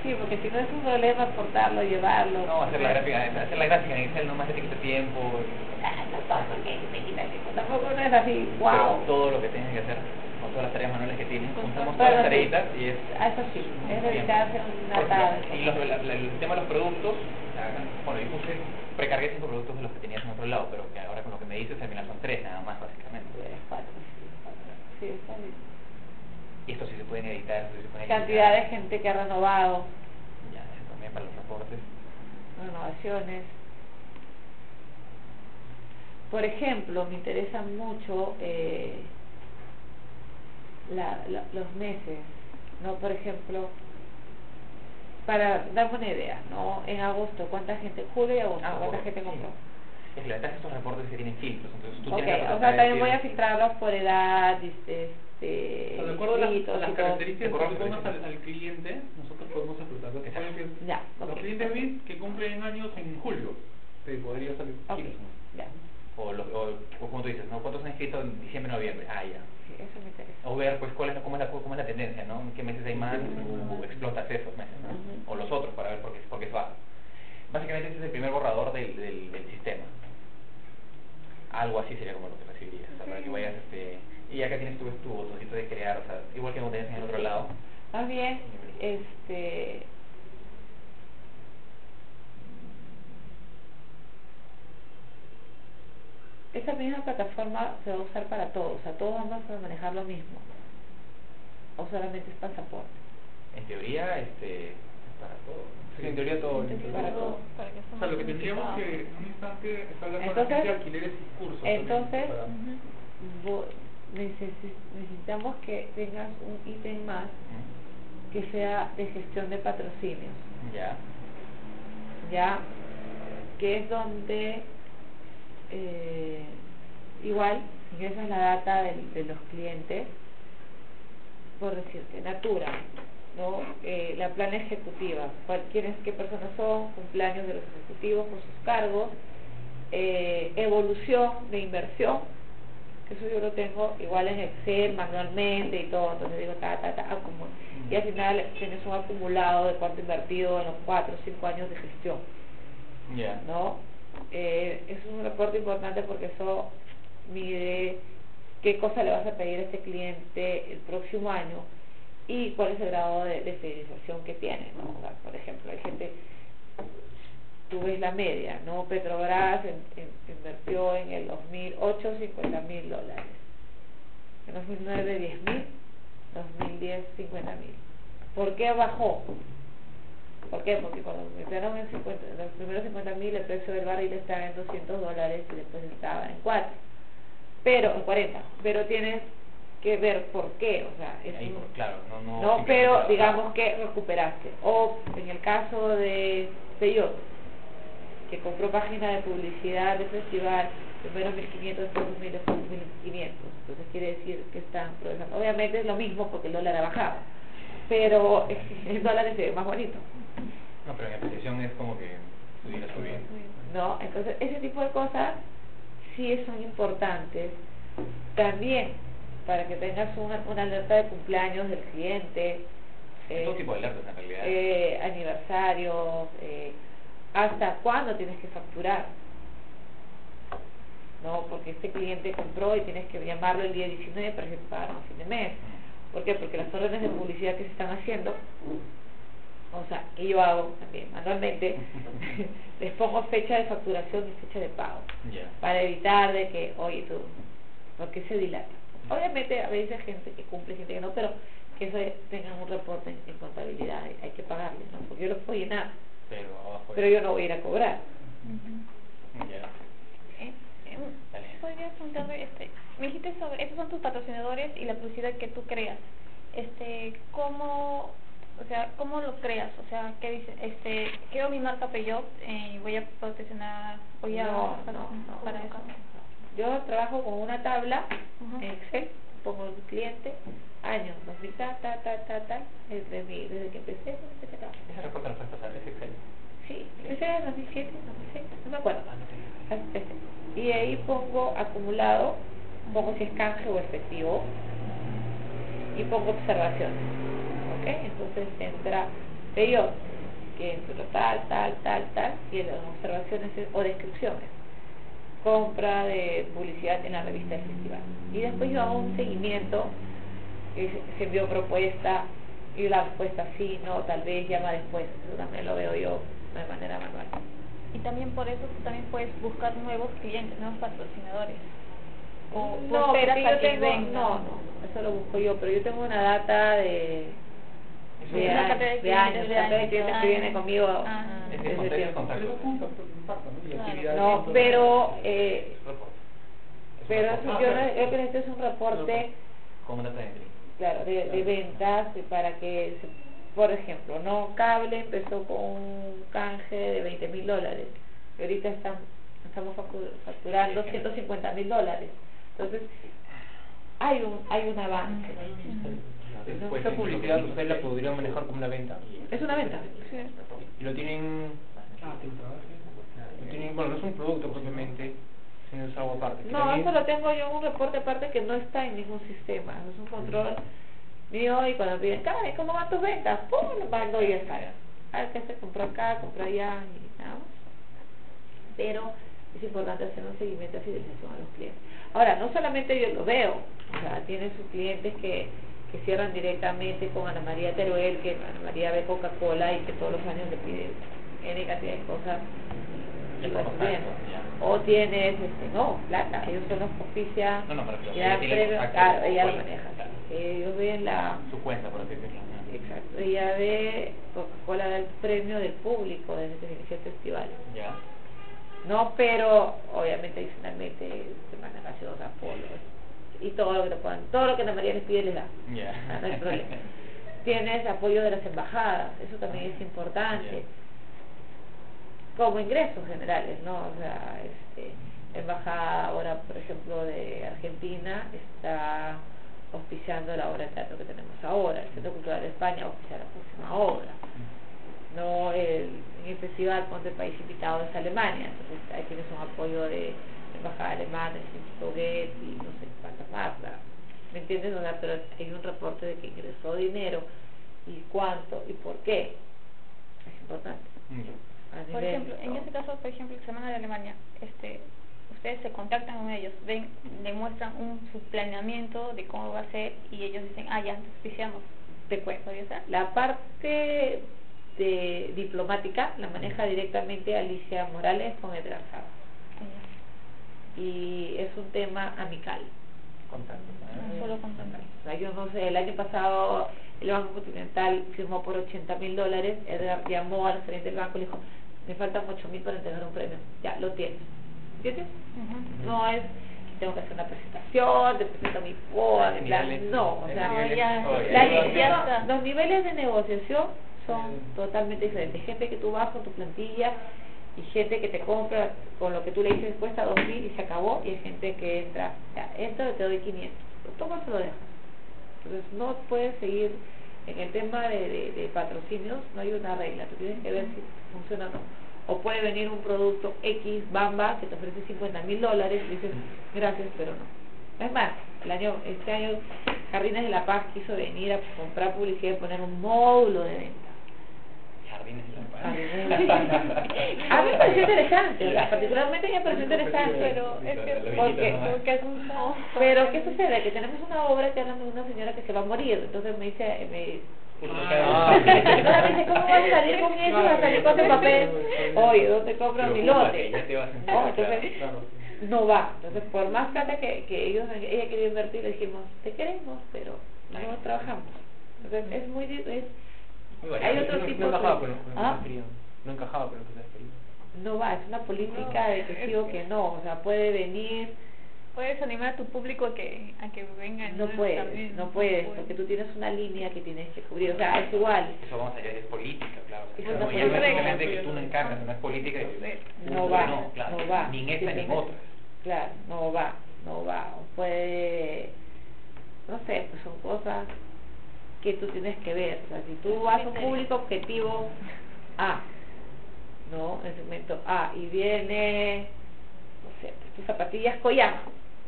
Sí, porque si no es un problema portarlo, llevarlo. No, hacer la gráfica, hacer la gráfica en Excel nomás te quita tiempo. Ah, no todo porque te quita tiempo. Tampoco no es así, wow. Pero todo lo que tienes que hacer, con todas las tareas manuales que tienes, juntamos Bueno, todas las sí. tareitas y es... Ah, eso sí, es tiempo. dedicarse a una Por ejemplo, tabla. y los, la- la- el tema de los productos, ah, bueno, yo puse, precargué cinco productos de los que tenías en otro lado, pero que ahora con lo que me dices, al final son tres nada más, básicamente. Cuatro, sí, cuatro. Sí, está bien. Y estos sí se pueden editar, estos sí se pueden Cantidad de editar. gente que ha renovado, Ya, eso también para los reportes. renovaciones. Por ejemplo, me interesan mucho eh, la, la- los meses, ¿no? Por ejemplo, para darme una idea, ¿no? En agosto, ¿cuánta gente? Julio y agosto, Ah, ¿cuánta por- gente sí. compró? Es que la ventaja de estos reportes es que tienen filtros, entonces tú Ok, tienes la o sea, oportunidad de también voy a decir- filtrarlos por edad, este, O sea, de acuerdo a las, distritos a las y todo. características De acuerdo a que las pongas al, características. al cliente, nosotros podemos ajustarlo. Por Exacto. ejemplo, Ya, los ok. clientes B I S que cumplen años en julio, te podría salir Ok, kilos. ya, O, lo- o, o como tú dices, ¿no? ¿Cuántos han escrito en diciembre, noviembre? Ah, ya. sí, eso me interesa. O ver, pues, cuál es, cómo, es la, cómo es la tendencia, ¿no? ¿En qué meses hay más? O explotas esos meses, ¿no? Ujú. O los otros para ver por qué, por qué es bajo. Básicamente ese es el primer borrador del, del, del sistema. Algo así sería como lo que recibirías, o sea, para que vayas, este... Y acá tienes tu, tu botoncito de crear, o sea, igual que como tenías en el otro lado. Más bien, este... esa misma plataforma se va a usar para todos, o sea, todos vamos a manejar lo mismo. O solamente es pasaporte. En teoría, este... es para todo. Sí, en teoría todo. Sí, para todo. Para que O sea, lo que tendríamos que en un instante es hablar con la Entonces- gente de alquileres y cursos. también, Entonces, para- vo- necesi- necesitamos que tengas un ítem más ¿Mm? que sea de gestión de patrocinios, Ya. ya, que es donde eh, igual ingresas la data del- de, los clientes, por decirte, Natura, ¿no? Eh, la plana ejecutiva, cuál- quiénes, qué personas son, cumpleaños de los ejecutivos con sus cargos, eh, evolución de inversión, que eso yo lo tengo igual en Excel manualmente y todo, entonces digo ta ta ta acumu- y al final tienes un acumulado de cuánto invertido en los cuatro o cinco años de gestión, Ya. ¿no? Eh, es un reporte importante porque eso mide qué cosa le vas a pedir a este cliente el próximo año y cuál es el grado de, de fidelización que tiene, ¿no? O sea, por ejemplo, hay gente, tú ves la media, ¿no? Petrobras en, en, invirtió en el dos mil ocho cincuenta mil dólares, en dos mil nueve diez mil, dos mil diez cincuenta mil. ¿Por qué bajó? ¿Por qué? Porque cuando metieron en, cincuenta, en los primeros cincuenta mil el precio del barril estaba en doscientos dólares y después estaba en cuatro, pero en cuarenta, pero tienes que ver por qué, o sea, es Ahí, un- por- claro, no, no, no, simplemente pero bajar. digamos que recuperaste. O en el caso de Peugeot, que compró página de publicidad de festival, primero mil quinientos, después dos mil, después mil quinientos, entonces quiere decir que están progresando. Obviamente es lo mismo porque el dólar ha bajado, pero el dólar se ve más bonito, No, pero en la apreciación es como que estuviera subiendo. ¿no? Entonces ese tipo de cosas sí son importantes también para que tengas una, una alerta de cumpleaños del cliente, Hay todo tipo de alertas en realidad. eh, aniversarios, eh, hasta cuándo tienes que facturar, no, porque este cliente compró y tienes que llamarlo el día diecinueve para que te pagaran a fin de mes. ¿Por qué? Porque las órdenes de publicidad que se están haciendo, o sea, que yo hago también manualmente, les pongo fecha de facturación y fecha de pago, Ya. para evitar de que, oye, tú, porque se dilata. Obviamente a veces hay gente que cumple, gente que no, pero que eso tengan un reporte en, en contabilidad, hay, hay que pagarle, ¿no? Porque yo lo puedo llenar, Pero abajo. pero yo no voy a ir a cobrar. Ya. Eh, eh, Dale. podría preguntarle, este, me dijiste sobre, estos son tus patrocinadores y la publicidad que tú creas, este, ¿cómo, o sea, cómo lo creas? O sea, ¿qué dice? Este, creo mi marca Peugeot eh, y voy a patrocinar, voy a, No, no, no, para eso. Yo trabajo con una tabla Ujú. en Excel, pongo el cliente, año, dos mil, ta, ta, ta, ta, ta, desde, mi, desde que empecé, empecé a trabajar. Ese reporte lo puedes pasar, es Excel. Sí, empecé en dos mil siete, dos mil seis, no me acuerdo. Ah, no sé. Empecé. Y ahí pongo acumulado, pongo si es canje o efectivo y pongo observaciones. ¿Ok? Entonces entra Peyot, que entro tal, tal, tal, tal, y en las observaciones o descripciones, compra de publicidad en la revista del festival. Y después yo hago un seguimiento, que se, se envió propuesta, y la respuesta sí, no, tal vez, llama después. Eso también lo veo yo de manera manual. Y también por eso tú también puedes buscar nuevos clientes, nuevos patrocinadores. O tú No, esperas porque a yo que tengo, vengan. no, no, eso lo busco yo, pero yo tengo una data de de, Una años, cartera de de clientes, años, de cartera de años, clientes de que viene años. conmigo Ah. Es desde de contacto y tiempo. contacto. Pero es un factor de impacto, ¿no? Y Claro. actividades. No, todo. pero eh, Es un reporte. Es un pero reporte. eso Ah, yo, claro. no- yo que necesito es un reporte, Con una data de entry. claro, de, de Claro. ventas para que, se- por ejemplo, no Cable empezó con un canje de veinte mil dólares y ahorita están, estamos factu- facturando ciento cincuenta mil dólares. Entonces hay un hay un avance. Después, Esa publicidad ustedes la podrían manejar como una venta. Es una venta. Sí. Y lo tienen... Lo tienen, bueno, no es un producto propiamente, sino es algo aparte. que No, también- eso lo tengo yo en un reporte aparte que no está en ningún sistema. Es un control mío y cuando piden, Karen, ¿cómo van tus ventas? ¡Pum! Lo mando y ya está. A ver qué se compró acá, compró allá y nada más. Pero es importante hacer un seguimiento de fidelización a los clientes. Ahora, no solamente yo lo veo, o sea, tiene sus clientes que, que cierran directamente con Ana María Teruel, que Ana María ve Coca-Cola y que todos los años le pide N cantidad de cosas. Ya y va por subiendo. contacto, ya. O tienes, este, no, plata, ellos son los que ofician, No, no, pero que y dan ella tiene premios, contacto claro, con ella lo Coca-Cola, maneja, claro. ellos ven la, Su cuenta, por así decirlo. ¿no? exacto, ella ve, Coca-Cola da el premio del público desde que se inició el festival. Ya. No, pero obviamente adicionalmente se mandan gaseosas, polos y todo lo que te puedan, todo lo que Ana María les pide les da. Ya. Ah, no hay problema. Tienes apoyo de las embajadas, eso también es importante. Como ingresos generales, ¿no? O sea, este, la embajada ahora, por ejemplo, de Argentina está auspiciando la obra de teatro que tenemos ahora, el Centro Cultural de España auspicia la próxima obra. No, el, en el festival Ponte el País Invitado es Alemania, entonces ahí tienes un apoyo de la embajada alemana, el Instituto Goethe y no sé cuántas más, ¿verdad? ¿Me entiendes? O sea, pero hay un reporte de que ingresó dinero y cuánto y por qué, es importante. Ya. A Por nivel, ejemplo, en ¿no? este caso, por ejemplo, Semana de Alemania, este, ustedes se contactan con ellos, ven, le muestran un su planeamiento de cómo va a ser y ellos dicen, ah, ya, auspiciamos. Te cuento. ¿Podría ser? La parte de diplomática la maneja directamente Alicia Morales con Edgar Saba. Y es un tema amical. Contacto. No solo contacto. O sea, yo no sé, el año pasado el Banco Continental firmó por ochenta mil dólares, Edgar llamó al gerente del banco y le dijo, me faltan ocho mil para entregar un premio. Ya, lo tienes. ¿Entiendes? Ujú. No es que tengo que hacer una presentación, te presento mi P O A, en plan, Niveles- no, o sea, niveles- ya- oh, ya. la- ya no, está. los niveles de negociación son totalmente diferentes. Gente que tú vas con tu plantilla y gente que te compra con lo que tú le dices cuesta dos mil y se acabó, y hay gente que entra, ya, entra te doy quinientos, lo tomas o lo dejas. Entonces no puedes seguir en el tema de, de, de patrocinios, no hay una regla, tú tienes que ver si funciona o no. O puede venir un producto X, Bamba, que te ofrece cincuenta mil dólares y dices, gracias, pero no. Es más, el año, este año Jardines de la Paz quiso venir a comprar publicidad y poner un módulo de venta. Jardines de la Paz. Jardines de la Paz. A mí me pareció interesante, o sea, particularmente a mí me pareció interesante. Pero es que, Los porque- viejitos nomás. porque es un no. Pero, ¿qué sucede? Que tenemos una obra que hablan de una señora que se va a morir, entonces me dice, me Ah. entonces me dice, ¿cómo vas a salir con eso? ¿Vas a salir con ese papel? Oye, ¿dónde compro mi lote? Preocúpate, ya te vas a No, enterar, entonces, Claro. no va. Entonces, por más plata que, que ellos, ella quería invertir, le dijimos, te queremos, pero no Ay. trabajamos. Entonces, es muy, di- es, Muy variado. hay No- otro no, tipo no encajaba de... con lo que ¿Ah? ustedes querían. No encajaba con lo que ustedes querían. No va, es una política de que sí o que no. O sea, puede venir... Puedes animar a tu público a que, a que vengan. No puedes, También, no puedes, porque tú tienes una línea que tienes que cubrir. O sea, es igual. Eso vamos allá, es política, claro. O sea, Es no, una ya no es política. solamente que tú no encargas, no es política de No punto, va, no, claro, no va. ni en esta ni en Tienes- otras. Claro, no va, no va. O puede, no sé, pues son cosas que tú tienes que ver. O sea, si tú vas a un público objetivo A, ¿no? En el segmento A, y viene, no sé, pues, tus zapatillas Koyama,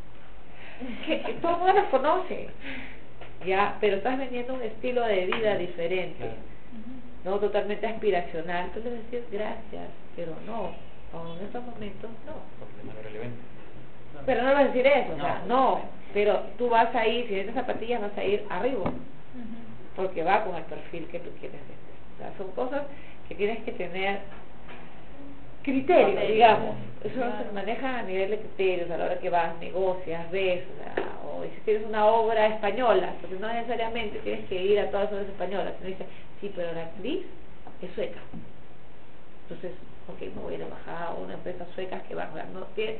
que, que todo el mundo las conoce, ya, pero estás vendiendo un estilo de vida diferente. Claro. no totalmente aspiracional, tú le vas a decir gracias, pero no, o en estos momentos no. Porque no es relevante. Pero no le vas a decir eso, o sea, No. no, pero tú vas a ir, si necesitas zapatillas vas a ir arriba, Ujú. porque va con el perfil que tú quieres vender. O sea, son cosas que tienes que tener criterio, Criterio. digamos. Eso Claro. se maneja a nivel de criterios, a la hora que vas, negocias, ves, o, sea, o si tienes una obra española, porque no necesariamente tienes que ir a todas las obras españolas, tú dices, sí, pero la actriz es sueca. Entonces, ok, me voy a ir a bajar a una empresa sueca que va a no tiene,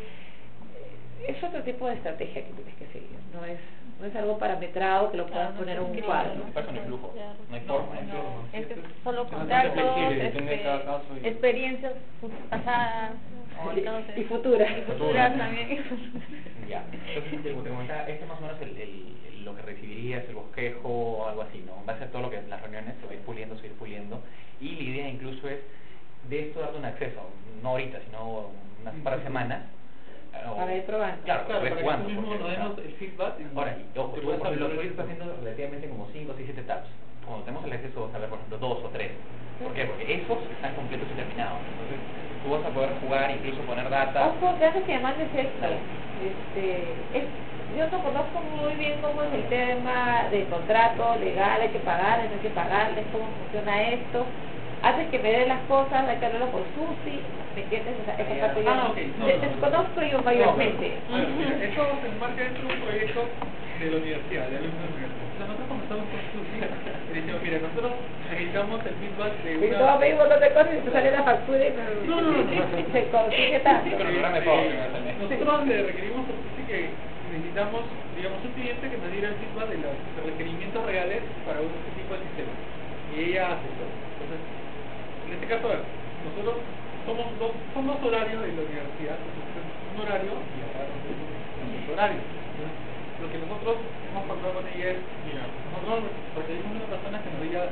es otro tipo de estrategia que tienes que seguir, no es no es algo parametrado que lo puedas Claro, no poner en es un escrito, cuadro. ¿no? Eso no es flujo, Claro. no hay No, forma. no, ¿eh? no. Es que solo Es bastante contactos, flexible, depende de cada este, caso y- experiencias pasadas, o Y- entonces, y futuras. y futuras también. Ya, entonces como te comentaba, este es más o menos el, el, lo que recibirías, el bosquejo o algo así, ¿no? En base a todo lo que en las reuniones se va a ir puliendo, se va a ir puliendo, y la idea incluso es de esto darte un acceso, no ahorita, sino unas par de semanas. o- Para ir probando. Claro, Claro, para ir para que jugando. tú mismo porque, nos o sea, demos el feedback y- ahora, y ojo, y tú, vas por ejemplo, a- lo estás haciendo relativamente como cinco o seis, siete tabs. Cuando tenemos el acceso, vamos a ver, por ejemplo, dos o tres. ¿Por qué? Porque esos están completos y terminados. Entonces, tú vas a poder jugar, incluso poner data. Ojo, que antes que mandes esto, este, es, yo no conozco muy bien cómo es el tema del contrato legal, hay que pagarles, no hay que pagarles, cómo funciona esto. Antes que me den las cosas, hay que hablarlo con Susi, ¿me entiendes? O sea, esa parte yo Ah, no- ok, no, de- no, no. desconozco yo mayormente. Bueno, mira, esto se enmarca dentro de un proyecto de la universidad, de alumnos de la universidad. O sea, nosotros comenzamos con Susi y decimos, mira, nosotros necesitamos el feedback de Y una... tú vas a pedir un montón de cosas y te sale la factura y me- No, no, no, no. se consigue tanto. Pero no me Eh, pongo, eh, no me pongo. nosotros le requerimos a Susi que necesitamos, digamos, un cliente que nos diera el feedback de los requerimientos reales para un tipo de sistema. Y ella hace todo. Entonces, en este caso, a ver, nosotros somos dos, son dos horarios de la universidad, un horario y acá nosotros tenemos otro horario. Entonces, lo que nosotros hemos pactado con ella es, mira, nosotros requerimos una persona que nos diga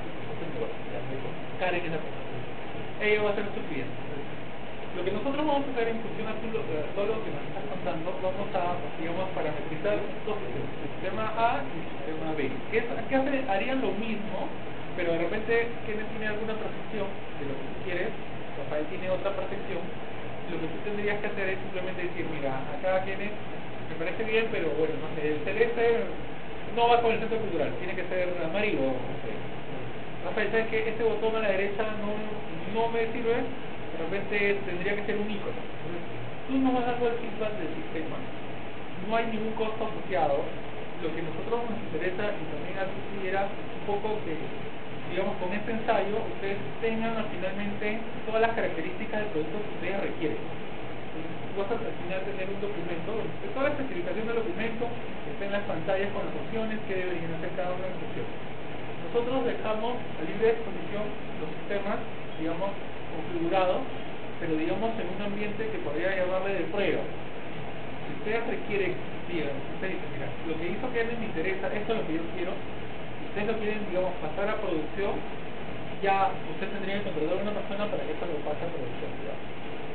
ya me dijo, Karen es la persona. Ella va a ser su cliente. Entonces, lo que nosotros vamos a hacer en función a todo lo, a todo lo que nos estás contando, vamos a, digamos, parametrizar dos sistemas, el sistema A y el sistema B. Que, es, que hace, harían lo mismo, pero de repente Kenneth tiene alguna percepción de lo que tú quieres, Rafael tiene otra percepción. Lo que tú tendrías que hacer es simplemente decir, mira, acá Kenneth me parece bien, pero bueno, no sé, el celeste no va con el centro cultural, tiene que ser amarillo, no sé. Rafael, ¿sabes qué? Este botón a la derecha no, no me sirve, de repente tendría que ser un icono. Entonces, tú nos vas dando el feedback del sistema, no hay ningún costo asociado. Lo que a nosotros nos interesa y también a Susi era un poco que, digamos, con este ensayo ustedes tengan finalmente todas las características del producto que ustedes requieren. Entonces, tú vas a al final tener un documento donde esté toda la especificación del documento, estén las pantallas con las opciones que deberían hacer cada una de las opciones. Nosotros dejamos a libre disposición los sistemas, digamos, configurados, pero digamos en un ambiente que podría llamarle de prueba. Si ustedes requieren, digan, ustedes dicen, mira, lo que hizo que a mí me interesa, esto es lo que yo quiero, si ustedes lo quieren, digamos, pasar a producción, ya ustedes tendrían que contratar a una persona para que eso lo pase a producción, digamos.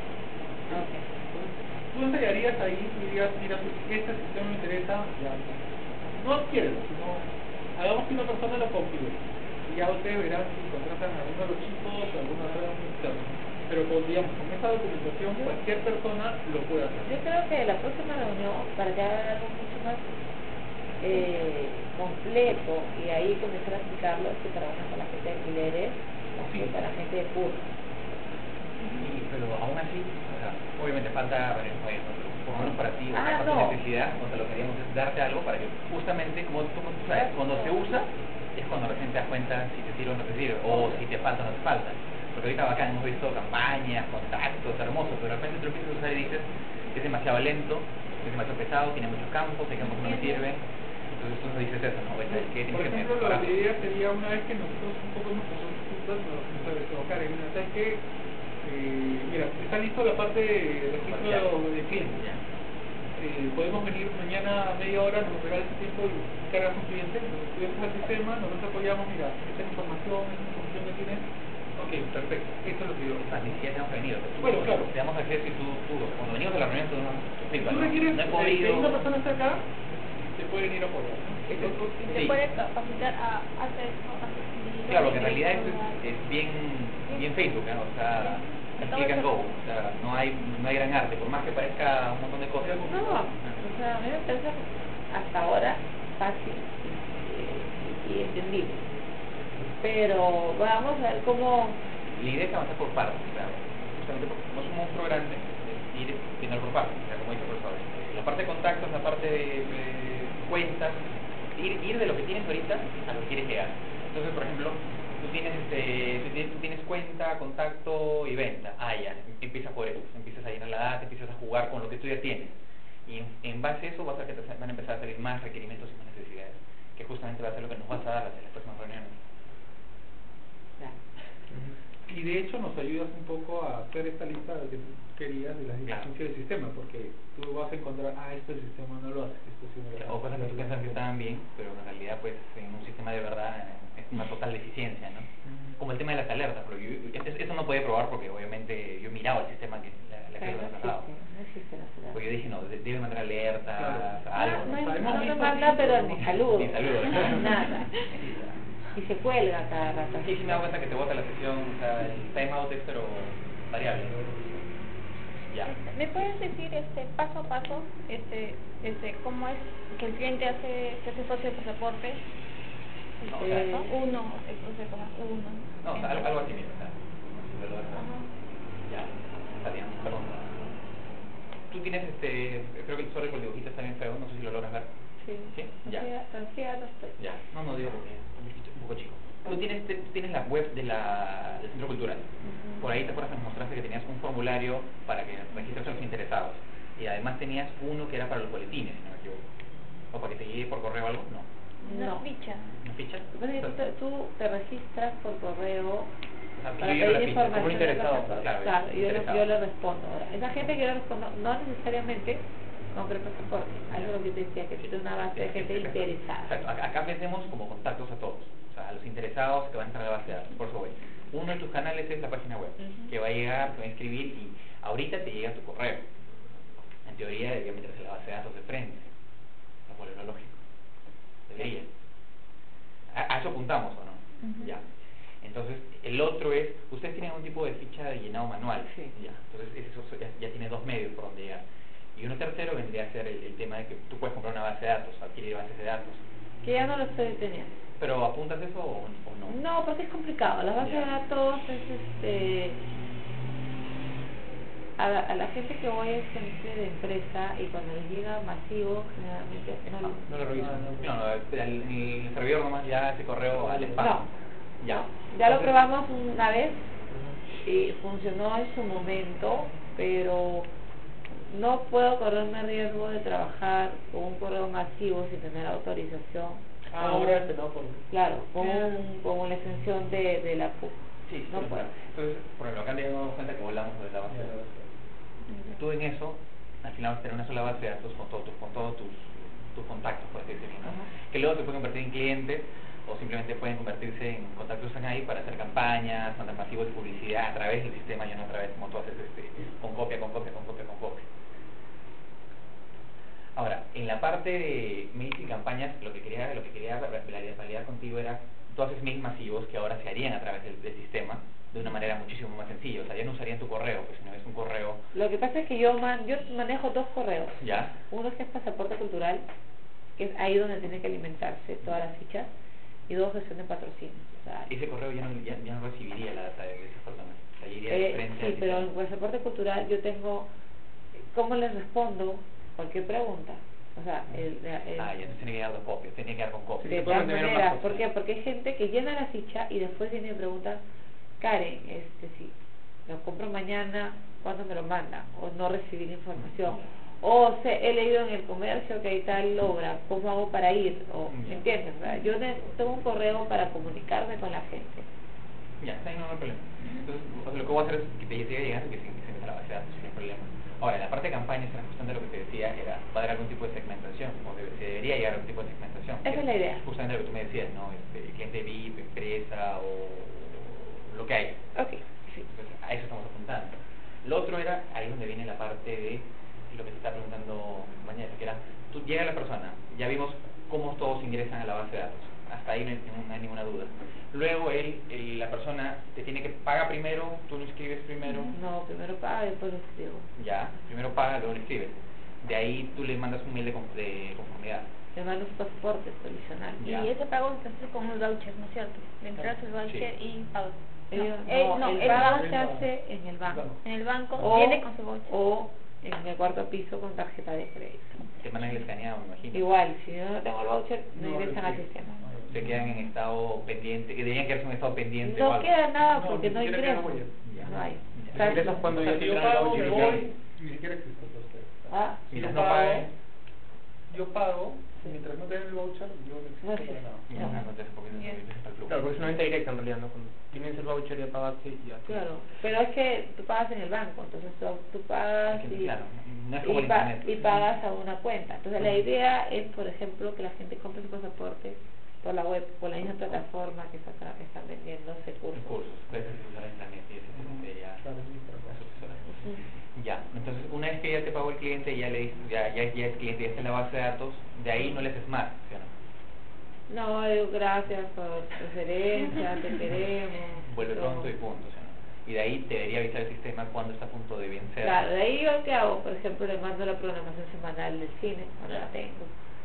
Okay. Entonces, tú ensayarías ahí y dirías, mira, este sistema me interesa, ya, no adquiérelo, sino hagamos que una persona lo configure. Y ya ustedes verán si contratan a alguno de los chicos o a alguno de los externos. Pero con, digamos, con esa documentación cualquier persona lo puede hacer. Yo creo que la próxima reunión, para que haga algo mucho más eh, completo y ahí comenzar a explicarlo, es que trabajan con la gente de alquileres, Sí. para la gente de curso. Sí, pero aún así, o sea, obviamente falta, bueno, oye, por lo menos para ti, Ah, para no. tu necesidad, o sea, lo que queríamos es darte algo para que justamente, como tú sabes, cuando se usa, es cuando recién te das cuenta si te sirve o no te sirve, o si te falta o no te falta. Porque ahorita acá hemos visto campañas, contactos, hermosos, pero de repente tú lo empiezas a usar y dices, es demasiado lento, es demasiado pesado, tiene muchos campos, hay campos que no me sirven. Entonces tú nos dices eso, ¿no? ¿Sabes qué? Tienes Por que ejemplo, mejorar. la idea sería una vez que nosotros un poco nos pasamos juntos, nos vamos a colocar en una, ¿sabes qué? Eh, mira, está listo la parte de registro de clientes. Eh, podemos venir mañana a media hora, nos regalas ese tiempo y cargas un cliente, nos estudiamos el sistema, nosotros apoyamos, mira, esta información, esta información que tienes. Ok, perfecto, esto es lo que yo. Ah, ni siquiera tenemos que venir. Tú- Bueno, claro. Te damos acceso y tú, tú, cuando venimos a la reunión, tú nos Si feedback, tú ¿no? requieres No he eh, que podido. una persona esté acá, te puede venir a apoyar. y te Sí. puede capacitar a hacer esto, a hacer Claro, que en realidad esto es, es bien, bien Facebook, ¿no? O sea, es click and go, o sea, no hay, no hay gran arte, por más que parezca un montón de cosas. No, o sea, a mí me parece hasta ahora fácil y, y entendible. Pero vamos a ver cómo... La idea es avanzar por partes, o sea, justamente porque como es un monstruo grande, es ir viendo por partes, o sea, como dice el profesor. La parte de contactos, la parte de, de cuentas, ir, ir de lo que tienes ahorita a lo que quieres llegar. Entonces, por ejemplo, tú tienes, este, tú tienes, tú tienes cuenta, contacto y venta. Ah, ya, empieza por eso, empiezas a llenar la data, empiezas a jugar con lo que tú ya tienes. Y en, en base a eso vas a ver que te van a empezar a salir más requerimientos y más necesidades, que justamente va a ser lo que nos vas a dar en las próximas reuniones. Ya. Y de hecho nos ayudas un poco a hacer esta lista de que tú querías de las deficiencias del sistema, porque tú vas a encontrar, ah, esto el sistema no lo hace, esto sí no lo hace. O cosas que tú piensas que estaban bien, pero en realidad pues en un sistema de verdad es una total deficiencia, ¿no? Como el tema de las alertas, porque yo, yo- eso no podía probar porque obviamente yo miraba el sistema que la, la que Pero lo no pasado. existe, no existe la ciudad. Porque yo dije, no, de- debe mandar alertas, Claro. algo. Ah, no, ¿no? hay- Sabemos no muy me poquito, manda, pero pero ni muy- saludos. Ni saludos. Nada. Y se cuelga cada rato. Sí, sí me he dado cuenta que te bota la sesión, o sea, el timeout es pero variable. Ya. ¿Me puedes decir este paso a paso este este cómo es que el cliente hace se hace socio de pasaporte? No, o El sea, paso uno, el proceso uno. No, o sea, algo, algo así, mira, o sea, si lo logras- Ajá. ya, está bien, perdón. Tú tienes este, creo que el sobre con el dibujito está bien feo, no sé si lo logras ver. Sí. ¿Sí? Ya. Ansiedad no estoy. Ya, no, no digo porque es un poquito- un poco chico. Tú tienes, te- tú tienes la web de la, del Centro Cultural. Ujú. Por ahí te acuerdas que nos mostraste que tenías un formulario para que registres a los interesados. Y además tenías uno que era para los boletines, si no me equivoco. O para que te llegue por correo algo, no. Una No. ficha. ¿Una ficha? Lo que pasa es que tú te, tú te registras por correo O sea, para yo llevo la pedir ficha, como un información de interesado, las personas. claro, Claro, yo, le, interesado. yo le respondo. Ahora, esa gente que yo le respondo, no necesariamente compre pasaporte. Algo lo que te decía, que es una base de gente interesada. Exacto. Acá, acá vendemos como contactos a todos, o sea, a los interesados que van a entrar a la base de datos. Por eso voy. Uno de tus canales es la página web, Ujú. que va a llegar, te va a inscribir y ahorita te llega tu correo. En teoría debería meterse la base de datos de frente, lo cual es lo lógico. Debería. A, a eso apuntamos, ¿o no? Ujú. Ya. Entonces, el otro es, ustedes tienen un tipo de ficha de llenado manual. Sí. Ya. Entonces, eso ya, ya tiene dos medios por donde llegar. Y uno tercero vendría a ser el, el tema de que tú puedes comprar una base de datos, adquirir bases de datos. Que ya no lo estoy teniendo. Pero ¿apuntas eso o, o no? No, porque es complicado. La base Ya. de datos es este. A la, a la gente que voy es gente de empresa y cuando les llega masivo, generalmente no, No, no lo reviso. no, No, no, el, el, el servidor nomás ya ese correo al spam. No. Ya. Ya lo Entonces, probamos una vez y funcionó en su momento, pero no puedo correrme riesgo de trabajar con un correo masivo sin tener autorización. Ah, Con ahora un- te lo por... Claro, con, un- con una extensión de, de la P U. Sí, no sí, puedo. Entonces, por ejemplo, acá me damos cuenta que volamos de la base de datos. Tú en eso, al final vas a tener una sola base de datos con todos tus, con todos tus, tus contactos, por así decirlo, ¿no? Ajá. Que luego se pueden convertir en clientes o simplemente pueden convertirse en contactos en ahí para hacer campañas, mandar masivos de publicidad a través del sistema y no a través como tú haces este, con copia, con copia, con copia, con copia. Ahora, en la parte de mails y campañas, lo que quería, lo que quería validar, validar contigo era, tú haces mails masivos que ahora se harían a través del, del sistema de una manera muchísimo más sencilla, o sea, ya no usarían tu correo, pues si no es un correo, Lo que pasa es que yo, man, yo manejo dos correos. ¿ya? Uno es que es pasaporte cultural, que es ahí donde tiene que alimentarse todas las fichas, y dos, gestión de patrocinios. O sea, Ese correo ya no, ya, ya no recibiría la data de esas personas, o sea, ya iría de eh, frente sí, al pero en sistema. pasaporte cultural yo tengo, ¿cómo les respondo? Cualquier pregunta. O sea, el, el, Ah, ya, entonces tiene que dar dos copias, tiene que quedar con copias. de Sí, puede todas tener más maneras, cosas. ¿por qué? Porque hay gente que llena la ficha y después viene y pregunta, Karen, este sí, lo compro mañana, ¿cuándo me lo mandan? O no recibí la información. O sé, he leído en el comercio que hay tal obra, ¿cómo hago para ir? O, ¿me entiendes? O sea, yo tengo un correo para comunicarme con la gente. Ya, está ahí, no, no hay problema. Entonces, o sea, lo que voy a hacer es que te siga llegando y que se, que se meta a la base de datos, no hay problema. Ahora, en la parte de campañas, era justamente lo que te decía, era, va a haber algún tipo de segmentación, o debe- se debería llegar a algún tipo de segmentación. Esa que es la idea. Justamente lo que tú me decías, ¿no? Este, cliente V I P, empresa, o lo que hay. Ok, sí. Entonces, a eso estamos apuntando. Lo otro era, ahí es donde viene la parte de lo que te está preguntando mi compañera, que era, tú llega la persona, ya vimos cómo todos ingresan a la base de datos. Hasta ahí no hay, no hay ninguna duda. Luego él, él, la persona te tiene que paga primero, tú lo escribes primero. No, primero paga y después lo escribo. Ya, primero paga, luego lo escribes. De ahí tú le mandas un mail de, con- de conformidad. Le mando un pasaporte provisional. Ya. Y ese pago se hace con el voucher, ¿no es cierto? Le entras el voucher Sí. y pagas. No, Ellos- eh, no, no, el el pago pago se hace en el banco. en el banco O, viene con su voucher. o en el cuarto piso con tarjeta de crédito. Te mandan el escaneado, me imagino. Igual, si yo no tengo el voucher, no No, ingresan al sí. sistema. Se quedan en estado pendiente, que deberían quedarse en un estado pendiente. o No algo. queda nada No, porque ni no siquiera ingresan. queda huella. Ya. No hay. Ya. O sea, Ingresas cuando O sea, ya si te yo dan el pago, voucher me y ya. voy, ni siquiera existe para usted. Ah, Si Mientras yo no pago, pague. yo pago, mientras no tenga el voucher, yo no No existo existe. para nada. Ya, No. no, entonces, porque no Ya. es para el club. Claro, porque es una venta directa en realidad, ¿no? Cuando tienes el voucher ya pagaste y ya. claro. Pero es que tú pagas en el banco, entonces tú, tú pagas Es que, y, claro, no es como y, el pa- internet. y pagas a una cuenta. Entonces la idea es, por ejemplo, que la gente compre su pasaporte por la web, por la misma plataforma que está, que están vendiendo ese curso. Recursos, puedes usar internet y ese este, ya. Claro, sí, para eso cosas. es hora. Ujú. Ya, entonces una vez que ya te pagó el cliente, ya le dices- ya, ya, ya es cliente, ya está en la base de datos, de ahí no le haces más, ¿sí o no? No, digo, gracias por tu referencia, te queremos. Vuelve todo. pronto y punto, ¿sí o no? Y de ahí te debería avisar el sistema cuando está a punto de vencer. Claro, de ahí yo qué hago, por ejemplo, le mando la programación semanal del cine, cuando la tengo.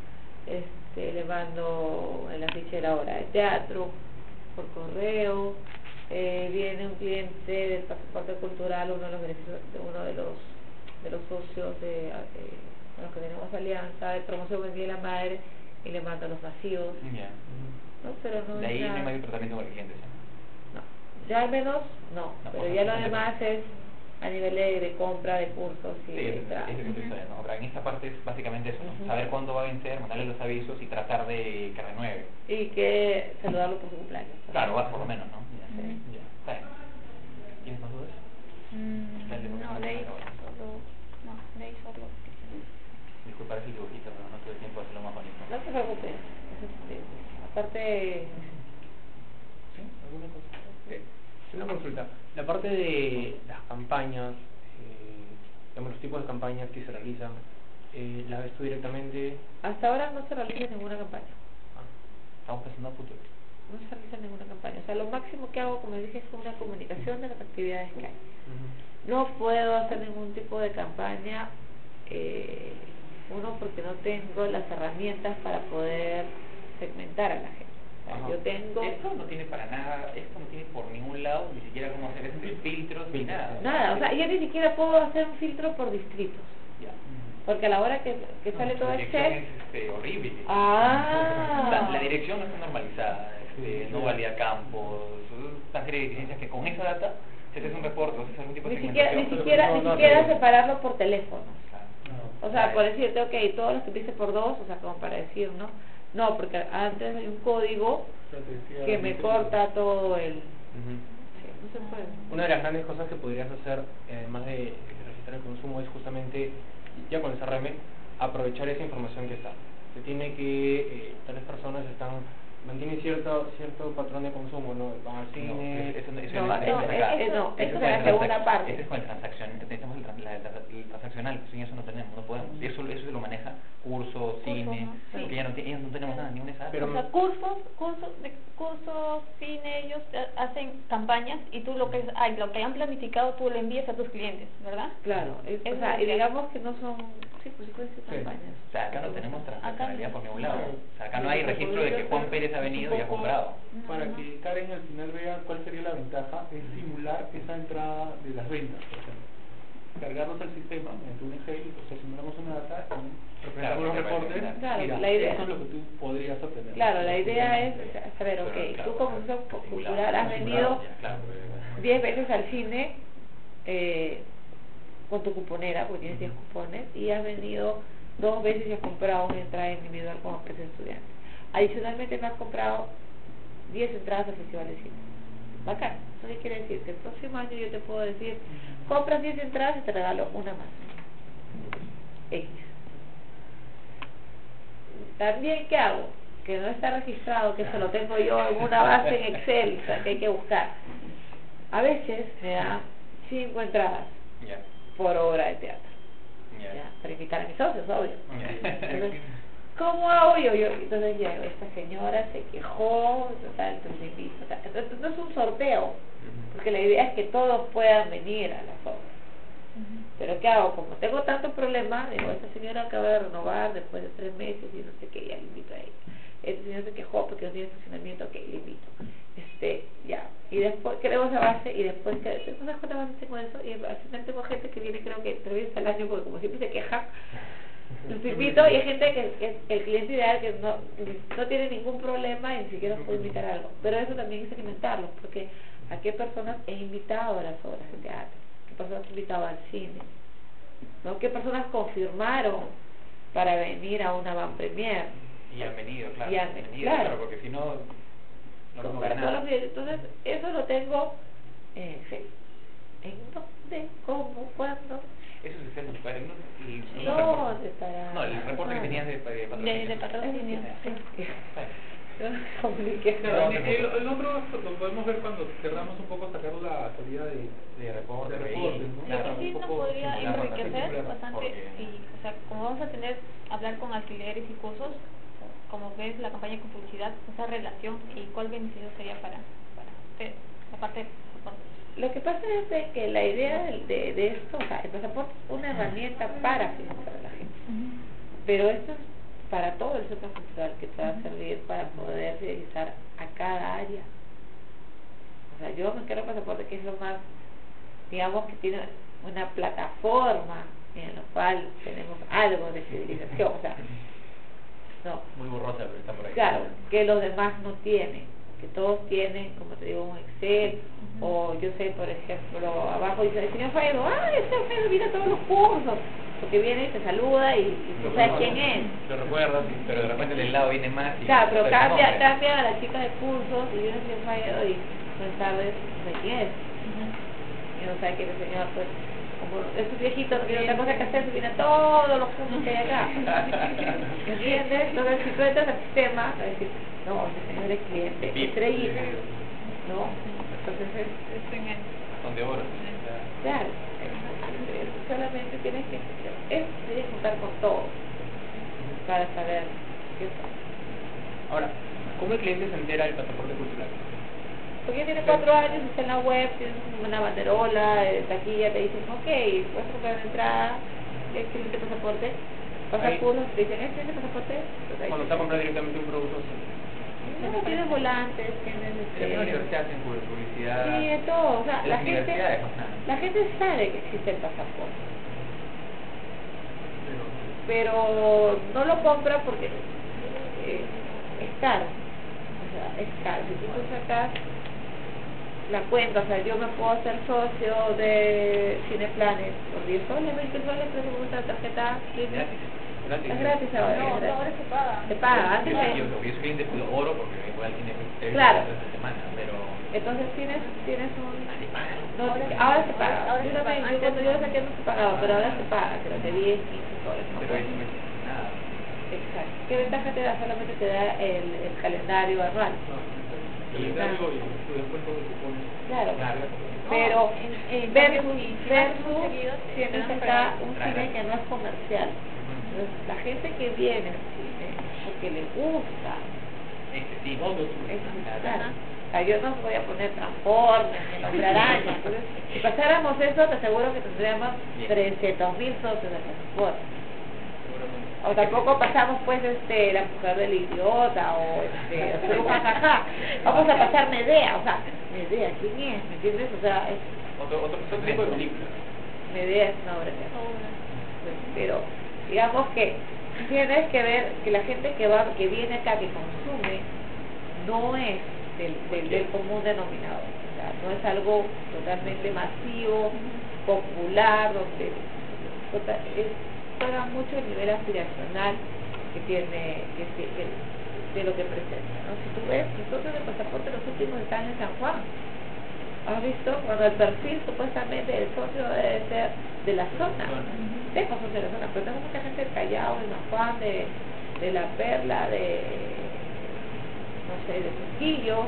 Este, le mando el afiche de la obra de teatro, por correo. Eh, viene un cliente del pasaporte cultural, uno de los beneficios, de uno de los de los socios de, eh, con los que tenemos alianza de promoción del Día de la Madre, y le mando los masivos, Ya. ¿no? Pero no De es ahí no nada- hay mayor tratamiento con el cliente, ¿sí o no? no. Ya al menos no, No, pero o sea, ya lo bastante demás bien. es a nivel de, de compra de cursos y Sí, de ese entrada. ese es otra historia, ¿no? Ahora, en esta parte es básicamente eso, ¿no? Ujú. Saber cuándo va a vencer, mandarle los avisos y tratar de que renueve. Y que saludarlo por su cumpleaños. Claro, va, por lo menos, ¿no? Ya, Ujú. ya, está bien. ¿Tienes más dudas? Mm, Dale, porque no, no de ahí tengo nada. solo, no, de ahí solo. Disculpa ese dibujito, pero no tuve tiempo de hacerlo más bonito. No te preocupes. eso es- Aparte, ¿Sí? ¿Alguna cosa? Eh, Una consulta. La parte de las campañas, eh, digamos, los tipos de campañas que se realizan, eh, ¿las ves tú directamente? hasta ahora no se realiza ninguna campaña. Ah, Estamos pensando a futuro. No se realiza ninguna campaña. O sea, lo máximo que hago, como dije, es una comunicación de las actividades que hay. ujú. No puedo hacer ningún tipo de campaña, eh, uno, porque no tengo las herramientas para poder segmentar a la gente. O sea, Ajá. yo tengo... Esto no tiene para nada, esto no tiene por ningún lado ni siquiera cómo hacer este filtros ni nada. Nada, o sea, yo ni siquiera puedo hacer un filtro por distritos. Ya. Porque a la hora que, que sale La todo dirección Excel... es este, horrible. Ah. La, la dirección no está normalizada, este, Sí, no sí. valía campos, una serie de deficiencias que con esa data se te hace un reporte, o haces algún tipo de Ni siquiera, ni segmentación. siquiera, No, ni no, siquiera no. separarlo por teléfono. Claro. O sea, por decirte, ok, todos los que viste por dos, o sea, como para decir, ¿no? No, porque antes hay un código Ya te decía, que me dice- corta todo el... Ujú. Sí, no se puede. Una de las grandes cosas que podrías hacer, eh, además de registrar el consumo, es justamente, ya con el C R M, aprovechar esa información que está. Se tiene que, eh, tales personas están mantienen cierto cierto patrón de consumo, ¿no? Van al No, cine... eso, eso, eso No, es- no, eso es- acá. es- no, Eso eso es es con la el segunda transac- parte. Ese es con el transacción, necesitamos el, tran- la- la- el transaccional, sin eso no tenemos, no podemos. Eso, eso se lo maneja cursos, cine, ¿no? Sí. porque ya no, ti- ellos no tenemos nada, ni una esa. Pero- O sea, cursos, cursos, de cursos, cine, ellos eh, hacen campañas y tú lo que ay, lo que han planificado tú le envías a tus clientes, ¿verdad? Claro, es- Eso o sea, es y lo que digamos que no son, sí, pues sí pueden ser Sí. campañas. O sea, acá no tenemos transaccionalidad por ningún lado. O sea, acá no hay Lo que registro de que podría Juan hacer Pérez ha un venido y ha poco, comprado. Para No, no. que Karen al final vea cuál sería la ventaja, es simular esa entrada de las ventas, por ejemplo. Cargarlos al sistema mediante un Excel, o sea, simulamos una data y Claro, representamos los que reportes. representa. Claro, Mira, la idea- eso es lo que tú podrías obtener. Claro, la idea es o sea, saber, ok, Pero, claro, tú como museo simulado, cultural has simulado, venido ya, claro. diez veces al cine eh, con tu cuponera, porque tienes diez cupones, y has venido dos veces y has comprado una entrada individual como precio de estudiante. Adicionalmente me has comprado diez entradas al Festival de Cine. Bacán. Eso qué quiere decir que el próximo año yo te puedo decir, compras diez entradas y te regalo una más. X. También, ¿qué hago? Que no está registrado, que eso lo tengo yo en una base en Excel, o sea, que hay que buscar. A veces me da cinco entradas Ya. por obra de teatro. Ya. ¿Ya? Para invitar a mis socios, obvio. Ya. Entonces, ¿cómo hago yo? yo? Entonces ya, esta señora se quejó, total, entonces le invito. O sea, entonces no es un sorteo, porque la idea es que todos puedan venir a las obras. Pero ¿qué hago? Como tengo tanto problema, digo, esta señora acaba de renovar después de tres meses y no sé qué, ya le invito a ella. Este señor se quejó porque no tiene estacionamiento, ok, le invito. Este, ya. Y después queremos esa base y después, que ¿no sabes cuántas bases tengo eso? Y al final tengo gente que viene, creo que tres veces al año, porque como siempre se queja, los invito, y hay gente que, que el cliente ideal que no, no tiene ningún problema y ni siquiera puede invitar a algo. Pero eso también es segmentarlo, porque a qué personas he invitado a las obras de teatro, qué personas he invitado al cine, ¿no? Qué personas confirmaron para venir a una van premier. Y han venido, claro. Y han han venido, venido, claro. claro, porque si no, no Como nos para nada. todos los días. Entonces, eso lo tengo en Facebook. ¿En dónde? ¿Cómo? ¿Cuándo? Eso se hace para uno y Sí. no ¿Dónde estará? No, el reporte que tenías de, de De, patrocinio. de patrocinio, sí. No me compliques. Claro, el, el, el otro lo podemos ver cuando querramos un poco sacar la salida de, De reporte, de ahí, reportes, ¿no? claro, Lo que sí un nos poco podría simular enriquecer bastante, bastante, porque- y, o sea, como vamos a tener, hablar con alquileres y cursos, como ves la campaña con publicidad, esa relación y cuál beneficio sería para, para ustedes, la parte de soporte. Lo que pasa es de que la idea de, de, de esto, o sea, el pasaporte es una herramienta para financiar a la gente. Pero esto es para todo el sector cultural, que te va a servir para poder realizar a cada área. O sea, yo me quiero el pasaporte, que es lo más, digamos, que tiene una plataforma en la cual tenemos algo de civilización, o sea, no, Muy borrosa, pero está por ahí. claro, que los demás no tienen, que todos tienen, como te digo, un Excel, o yo sé, por ejemplo, abajo dice, el señor Faido, ah, el señor Faido viene a todos los cursos, porque viene y te saluda y, y tú sabes quién es. Lo recuerdas, pero de repente del lado viene más. Y Claro, pero no cambia, sabes cambia a la chica de cursos y viene el señor Faido y buenas tardes, no sé quién es. Y no sabe quién es el señor, pues, como estos viejitos no tienen otra cosa que hacer, se vienen a todos los cursos que hay acá. ¿Me entiendes? Entonces, si tú entras al sistema, vas a decir, no, ese señor es cliente, estrellita, ¿no? Entonces, es, Es en el, Son de oro. claro, es- solamente tienes que, es, tienes que contar con todo para saber qué pasa. Ahora, ¿cómo el cliente se entera del pasaporte cultural? Porque ya tiene cuatro años, está en la web, tienes una banderola, eh, taquilla, te dicen, ok, puedes comprar la entrada, es cliente pasaporte, pasa Ahí. cursos, te dicen, ¿es cliente pasaporte? Pues ahí Cuando te- está comprando directamente un producto, sí. No, tienes volantes, tienes En este... la universidad hacen publicidad. Sí, de todo, o sea, En la las gente, universidades, más nada. la gente sabe que existe el pasaporte, pero no lo compra porque eh, es caro, o sea, es caro. Si tú te sacas la cuenta, o sea, yo me puedo hacer socio de Cineplanes por diez soles, veinte soles, pero como esta tarjeta Disney, Gratis. es gratis ahora. no, es gratis. ahora se paga. Se paga, antes Yo, de- yo, yo soy cliente de oro porque igual tiene tres Claro. esta semana, pero. Entonces tienes, tienes un... No, Ahora ahora, se se paga, paga. ahora Yo se también, paga. yo cuando yo lo saqué no se pagaba, pero ahora se paga, creo que diez, quince soles. ¿no? Pero eso no es nada. Exacto. ¿Qué ventaja te da? Solamente te da el, el calendario anual. calendario y su descuento de cupones. Claro. Claro. Pero en- en versus, cambio, si- si vas versus muy seguido, te- tienes te dan acá para- un Claro. cine que no es comercial. Entonces, la gente que viene al cine porque le gusta Este tipo. es Claro. claro. O sea, yo no voy a poner Transformers, ni Hombre Araña. Entonces, si pasáramos eso, te aseguro que tendríamos Bien. trescientos mil socios de transporte. O tampoco pasamos pues este La Mujer del Idiota o este o jajaja. Vamos a pasar Medea, o sea, Medea, ¿quién es? ¿Me entiendes? O sea, es, Otro, otro, otro tipo de películas. Medea es una obra de teatro. Pero digamos que tienes que ver que la gente que va, que viene acá, que consume, no es del, del, del común denominador, o sea, no es algo totalmente masivo, popular, donde tota- es, juega mucho el nivel aspiracional que tiene, que, se- que- de lo que presenta, ¿no? Si tú ves, nosotros el pasaporte los últimos están en San Juan. ¿Has visto? Cuando el perfil supuestamente del socio debe ser de la zona. Tengo socios de la zona, pero tengo mucha gente del Callao, de San Juan, de, de La Perla, de, no sé, de Trujillo,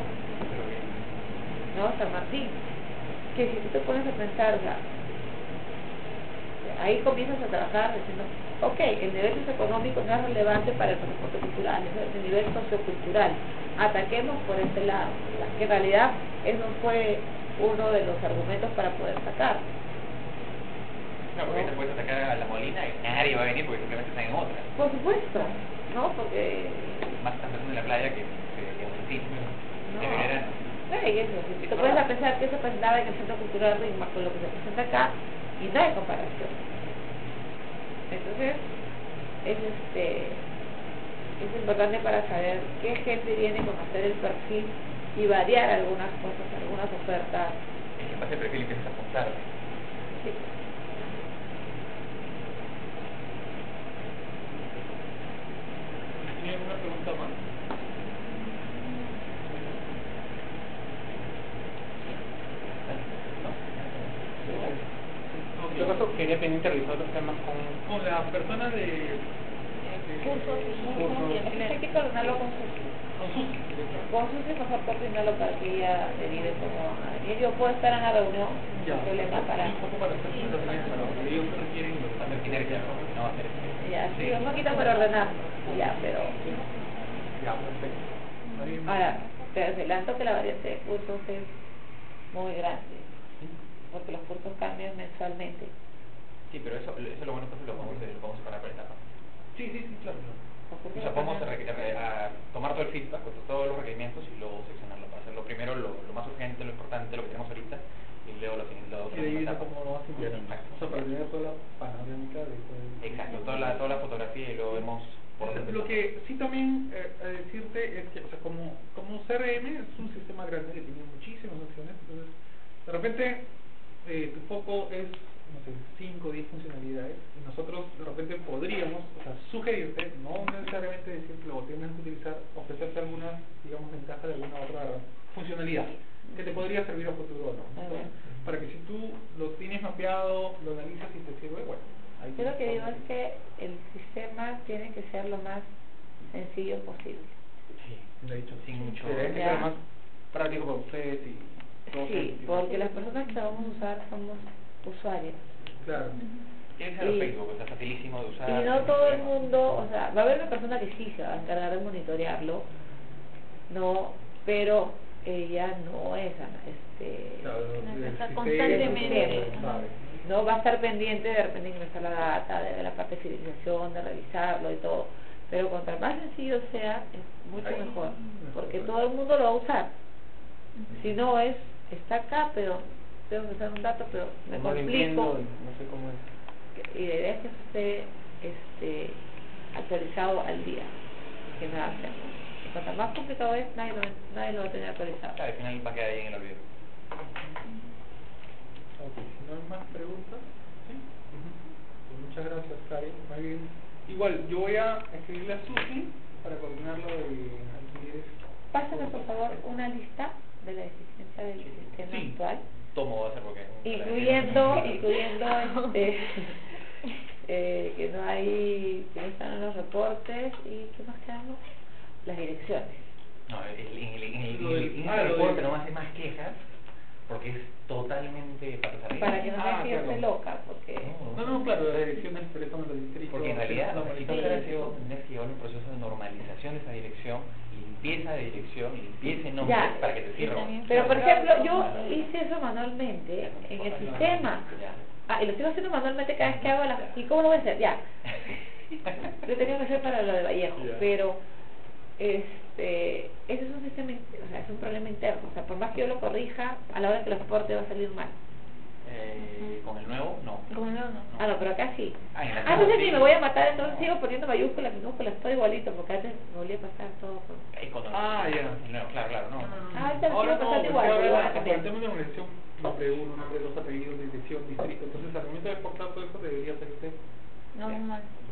¿no? San Martín. Que si tú te pones a pensar, o sea, ahí comienzas a trabajar diciendo, ok, el nivel socioeconómico no es relevante para el pasaporte cultural, es el nivel sociocultural. Ataquemos por ese lado, o sea, que en realidad eso fue uno de los argumentos para poder sacar. No, porque te puedes atacar a la Molina y nadie va a venir porque simplemente están en otra. Por supuesto, ¿no? Porque... Más están pensando en la playa que, que digamos, en sí, No. de verano. No es eso, si te puedes pensar que eso presentaba en el Centro Cultural Rigma con lo que se presenta acá y no hay comparación. Entonces, es este es importante para saber qué gente viene con hacer el perfil y variar algunas cosas, algunas ofertas. Y en base al perfil empiezas a apuntar. Sí. ¿Tienen una pregunta más? En todo caso, quería pendiente revisar otros temas con... Con la persona de... Cursos, cursos y Hay empleo. que coordinarlo con sus Con Susi. con sus mejor coordinarlo para que ella derive como a venir. Yo puedo estar en la reunión, no Ya. hay problema para... Un poco para hacer presentaciones para lo que ellos requieren y lo Va a ser sinergia, no va a ser Ya, sí, un poquito para ordenar, ya, pero... Ya, perfecto. Ahí- Ahora, te adelanto que la variante de cursos es muy grande, porque los cursos cambian mensualmente. Sí, pero eso, eso es lo bueno que lo podemos, lo podemos separar por etapas. Sí, sí, sí, claro. Los cursos O sea, podemos cambian- re- re- a tomar todo el feedback, con todos los requerimientos y luego seccionarlo para hacerlo primero lo, lo más urgente, lo importante, lo que tenemos ahorita y luego lo siguiente, lo Y otro. de ahí viendo cómo lo vas integrando. Exacto. O sea, para tener toda la panorámica de todo el- Exacto, toda la, toda la fotografía y luego vemos por dónde Lo empezamos. que sí también eh, a decirte es que, o sea, como, como C R M es un sistema grande que tiene muchísimas opciones, entonces de repente eh, tu foco es, no sé, cinco o diez funcionalidades y nosotros de repente podríamos, o sea, sugerirte, no necesariamente decir que lo tienes que utilizar, ofrecerte algunas, digamos, ventajas de alguna otra funcionalidad que te podría servir a futuro o no. Entonces, para que si tú lo tienes mapeado, lo analizas y te sirve, bueno. ahí Yo lo que tienes digo todo. es que el sistema tiene que ser lo más sencillo posible. Sí, De hecho, sin mucho... Tiene que Ya. ser más práctico para ustedes y... todo Sí, sentido. porque las personas que vamos a usar somos usuarios. Claro. Tiene que ser Y- Facebook, o sea, facilísimo de usar. Y no sin todo el problema. mundo, o sea, va a haber una persona que sí se va a encargar de monitorearlo, no, pero ella no es este Claro, No, el está sistema, constantemente, todo, ajá. sabe. no va a estar pendiente de repente ingresar la data, de, de la parte de fidelización, de revisarlo y todo, pero cuanto más sencillo sea, es mucho Ahí, mejor, mejor. porque todo el mundo lo va a usar. Si no es, está acá, pero tengo que usar un dato, pero me No lo entiendo, complico, no sé cómo es. y la idea es que esté este, actualizado al día, que nada hacemos. Y cuanto más complicado es, nadie lo, nadie lo va a tener actualizado. Claro, al final va a quedar ahí en el olvido. Ok, si no hay más preguntas, ¿sí? Pues muchas gracias, Karen. Más bien, igual, yo voy a escribirle a Susi para coordinarlo de alquileres. Pásame por favor una lista de la existencia del sistema Sí. actual, Tomo va a ser porque... incluyendo, incluyendo este, eh, que no hay, que no están en los reportes y ¿qué más quedamos? Las direcciones. No, el, el, el, el, el, Lo del- el, el ah, lo reporte del- no hace más quejas porque es totalmente patas arriba. Para que no Ah, me siente claro. loca, porque No, No, no, claro, las direcciones, pero eso me lo distrito. Porque en realidad, no, si tú sí. hubieras sido, tendrías que llevar un proceso de normalización de esa dirección, limpieza de dirección, limpieza de nombres Ya. para que te sirva. también. pero por ejemplo yo hice eso manualmente en el sistema. Ya. Ah, y lo sigo haciendo manualmente cada vez que hago las... ¿Y cómo lo voy a hacer? Ya. Lo tenía que hacer para lo de Vallejo, Ya. pero este ese es un sistema, in- o sea, es un problema interno. O sea, por más que yo lo corrija, a la hora que lo exporte va a salir mal. Eh, con el nuevo, no. Como no, no. Ah, no, pero acá sí. Ah, en la Ah, nueva entonces sí. sí, me voy a matar, entonces sigo poniendo mayúsculas, minúsculas, todo igualito, porque antes me volvía a pasar todo con... Ahí con Ah, ya. el nuevo, claro, claro, no. Ah, ahorita lo Ahora sigo no, pasando porque igual, pero ahora van a por cambiar. el tema de organización, nombre uno, nombre dos, apellido, dirección, distrito, entonces al momento de exportar todo eso debería ser usted. Normal.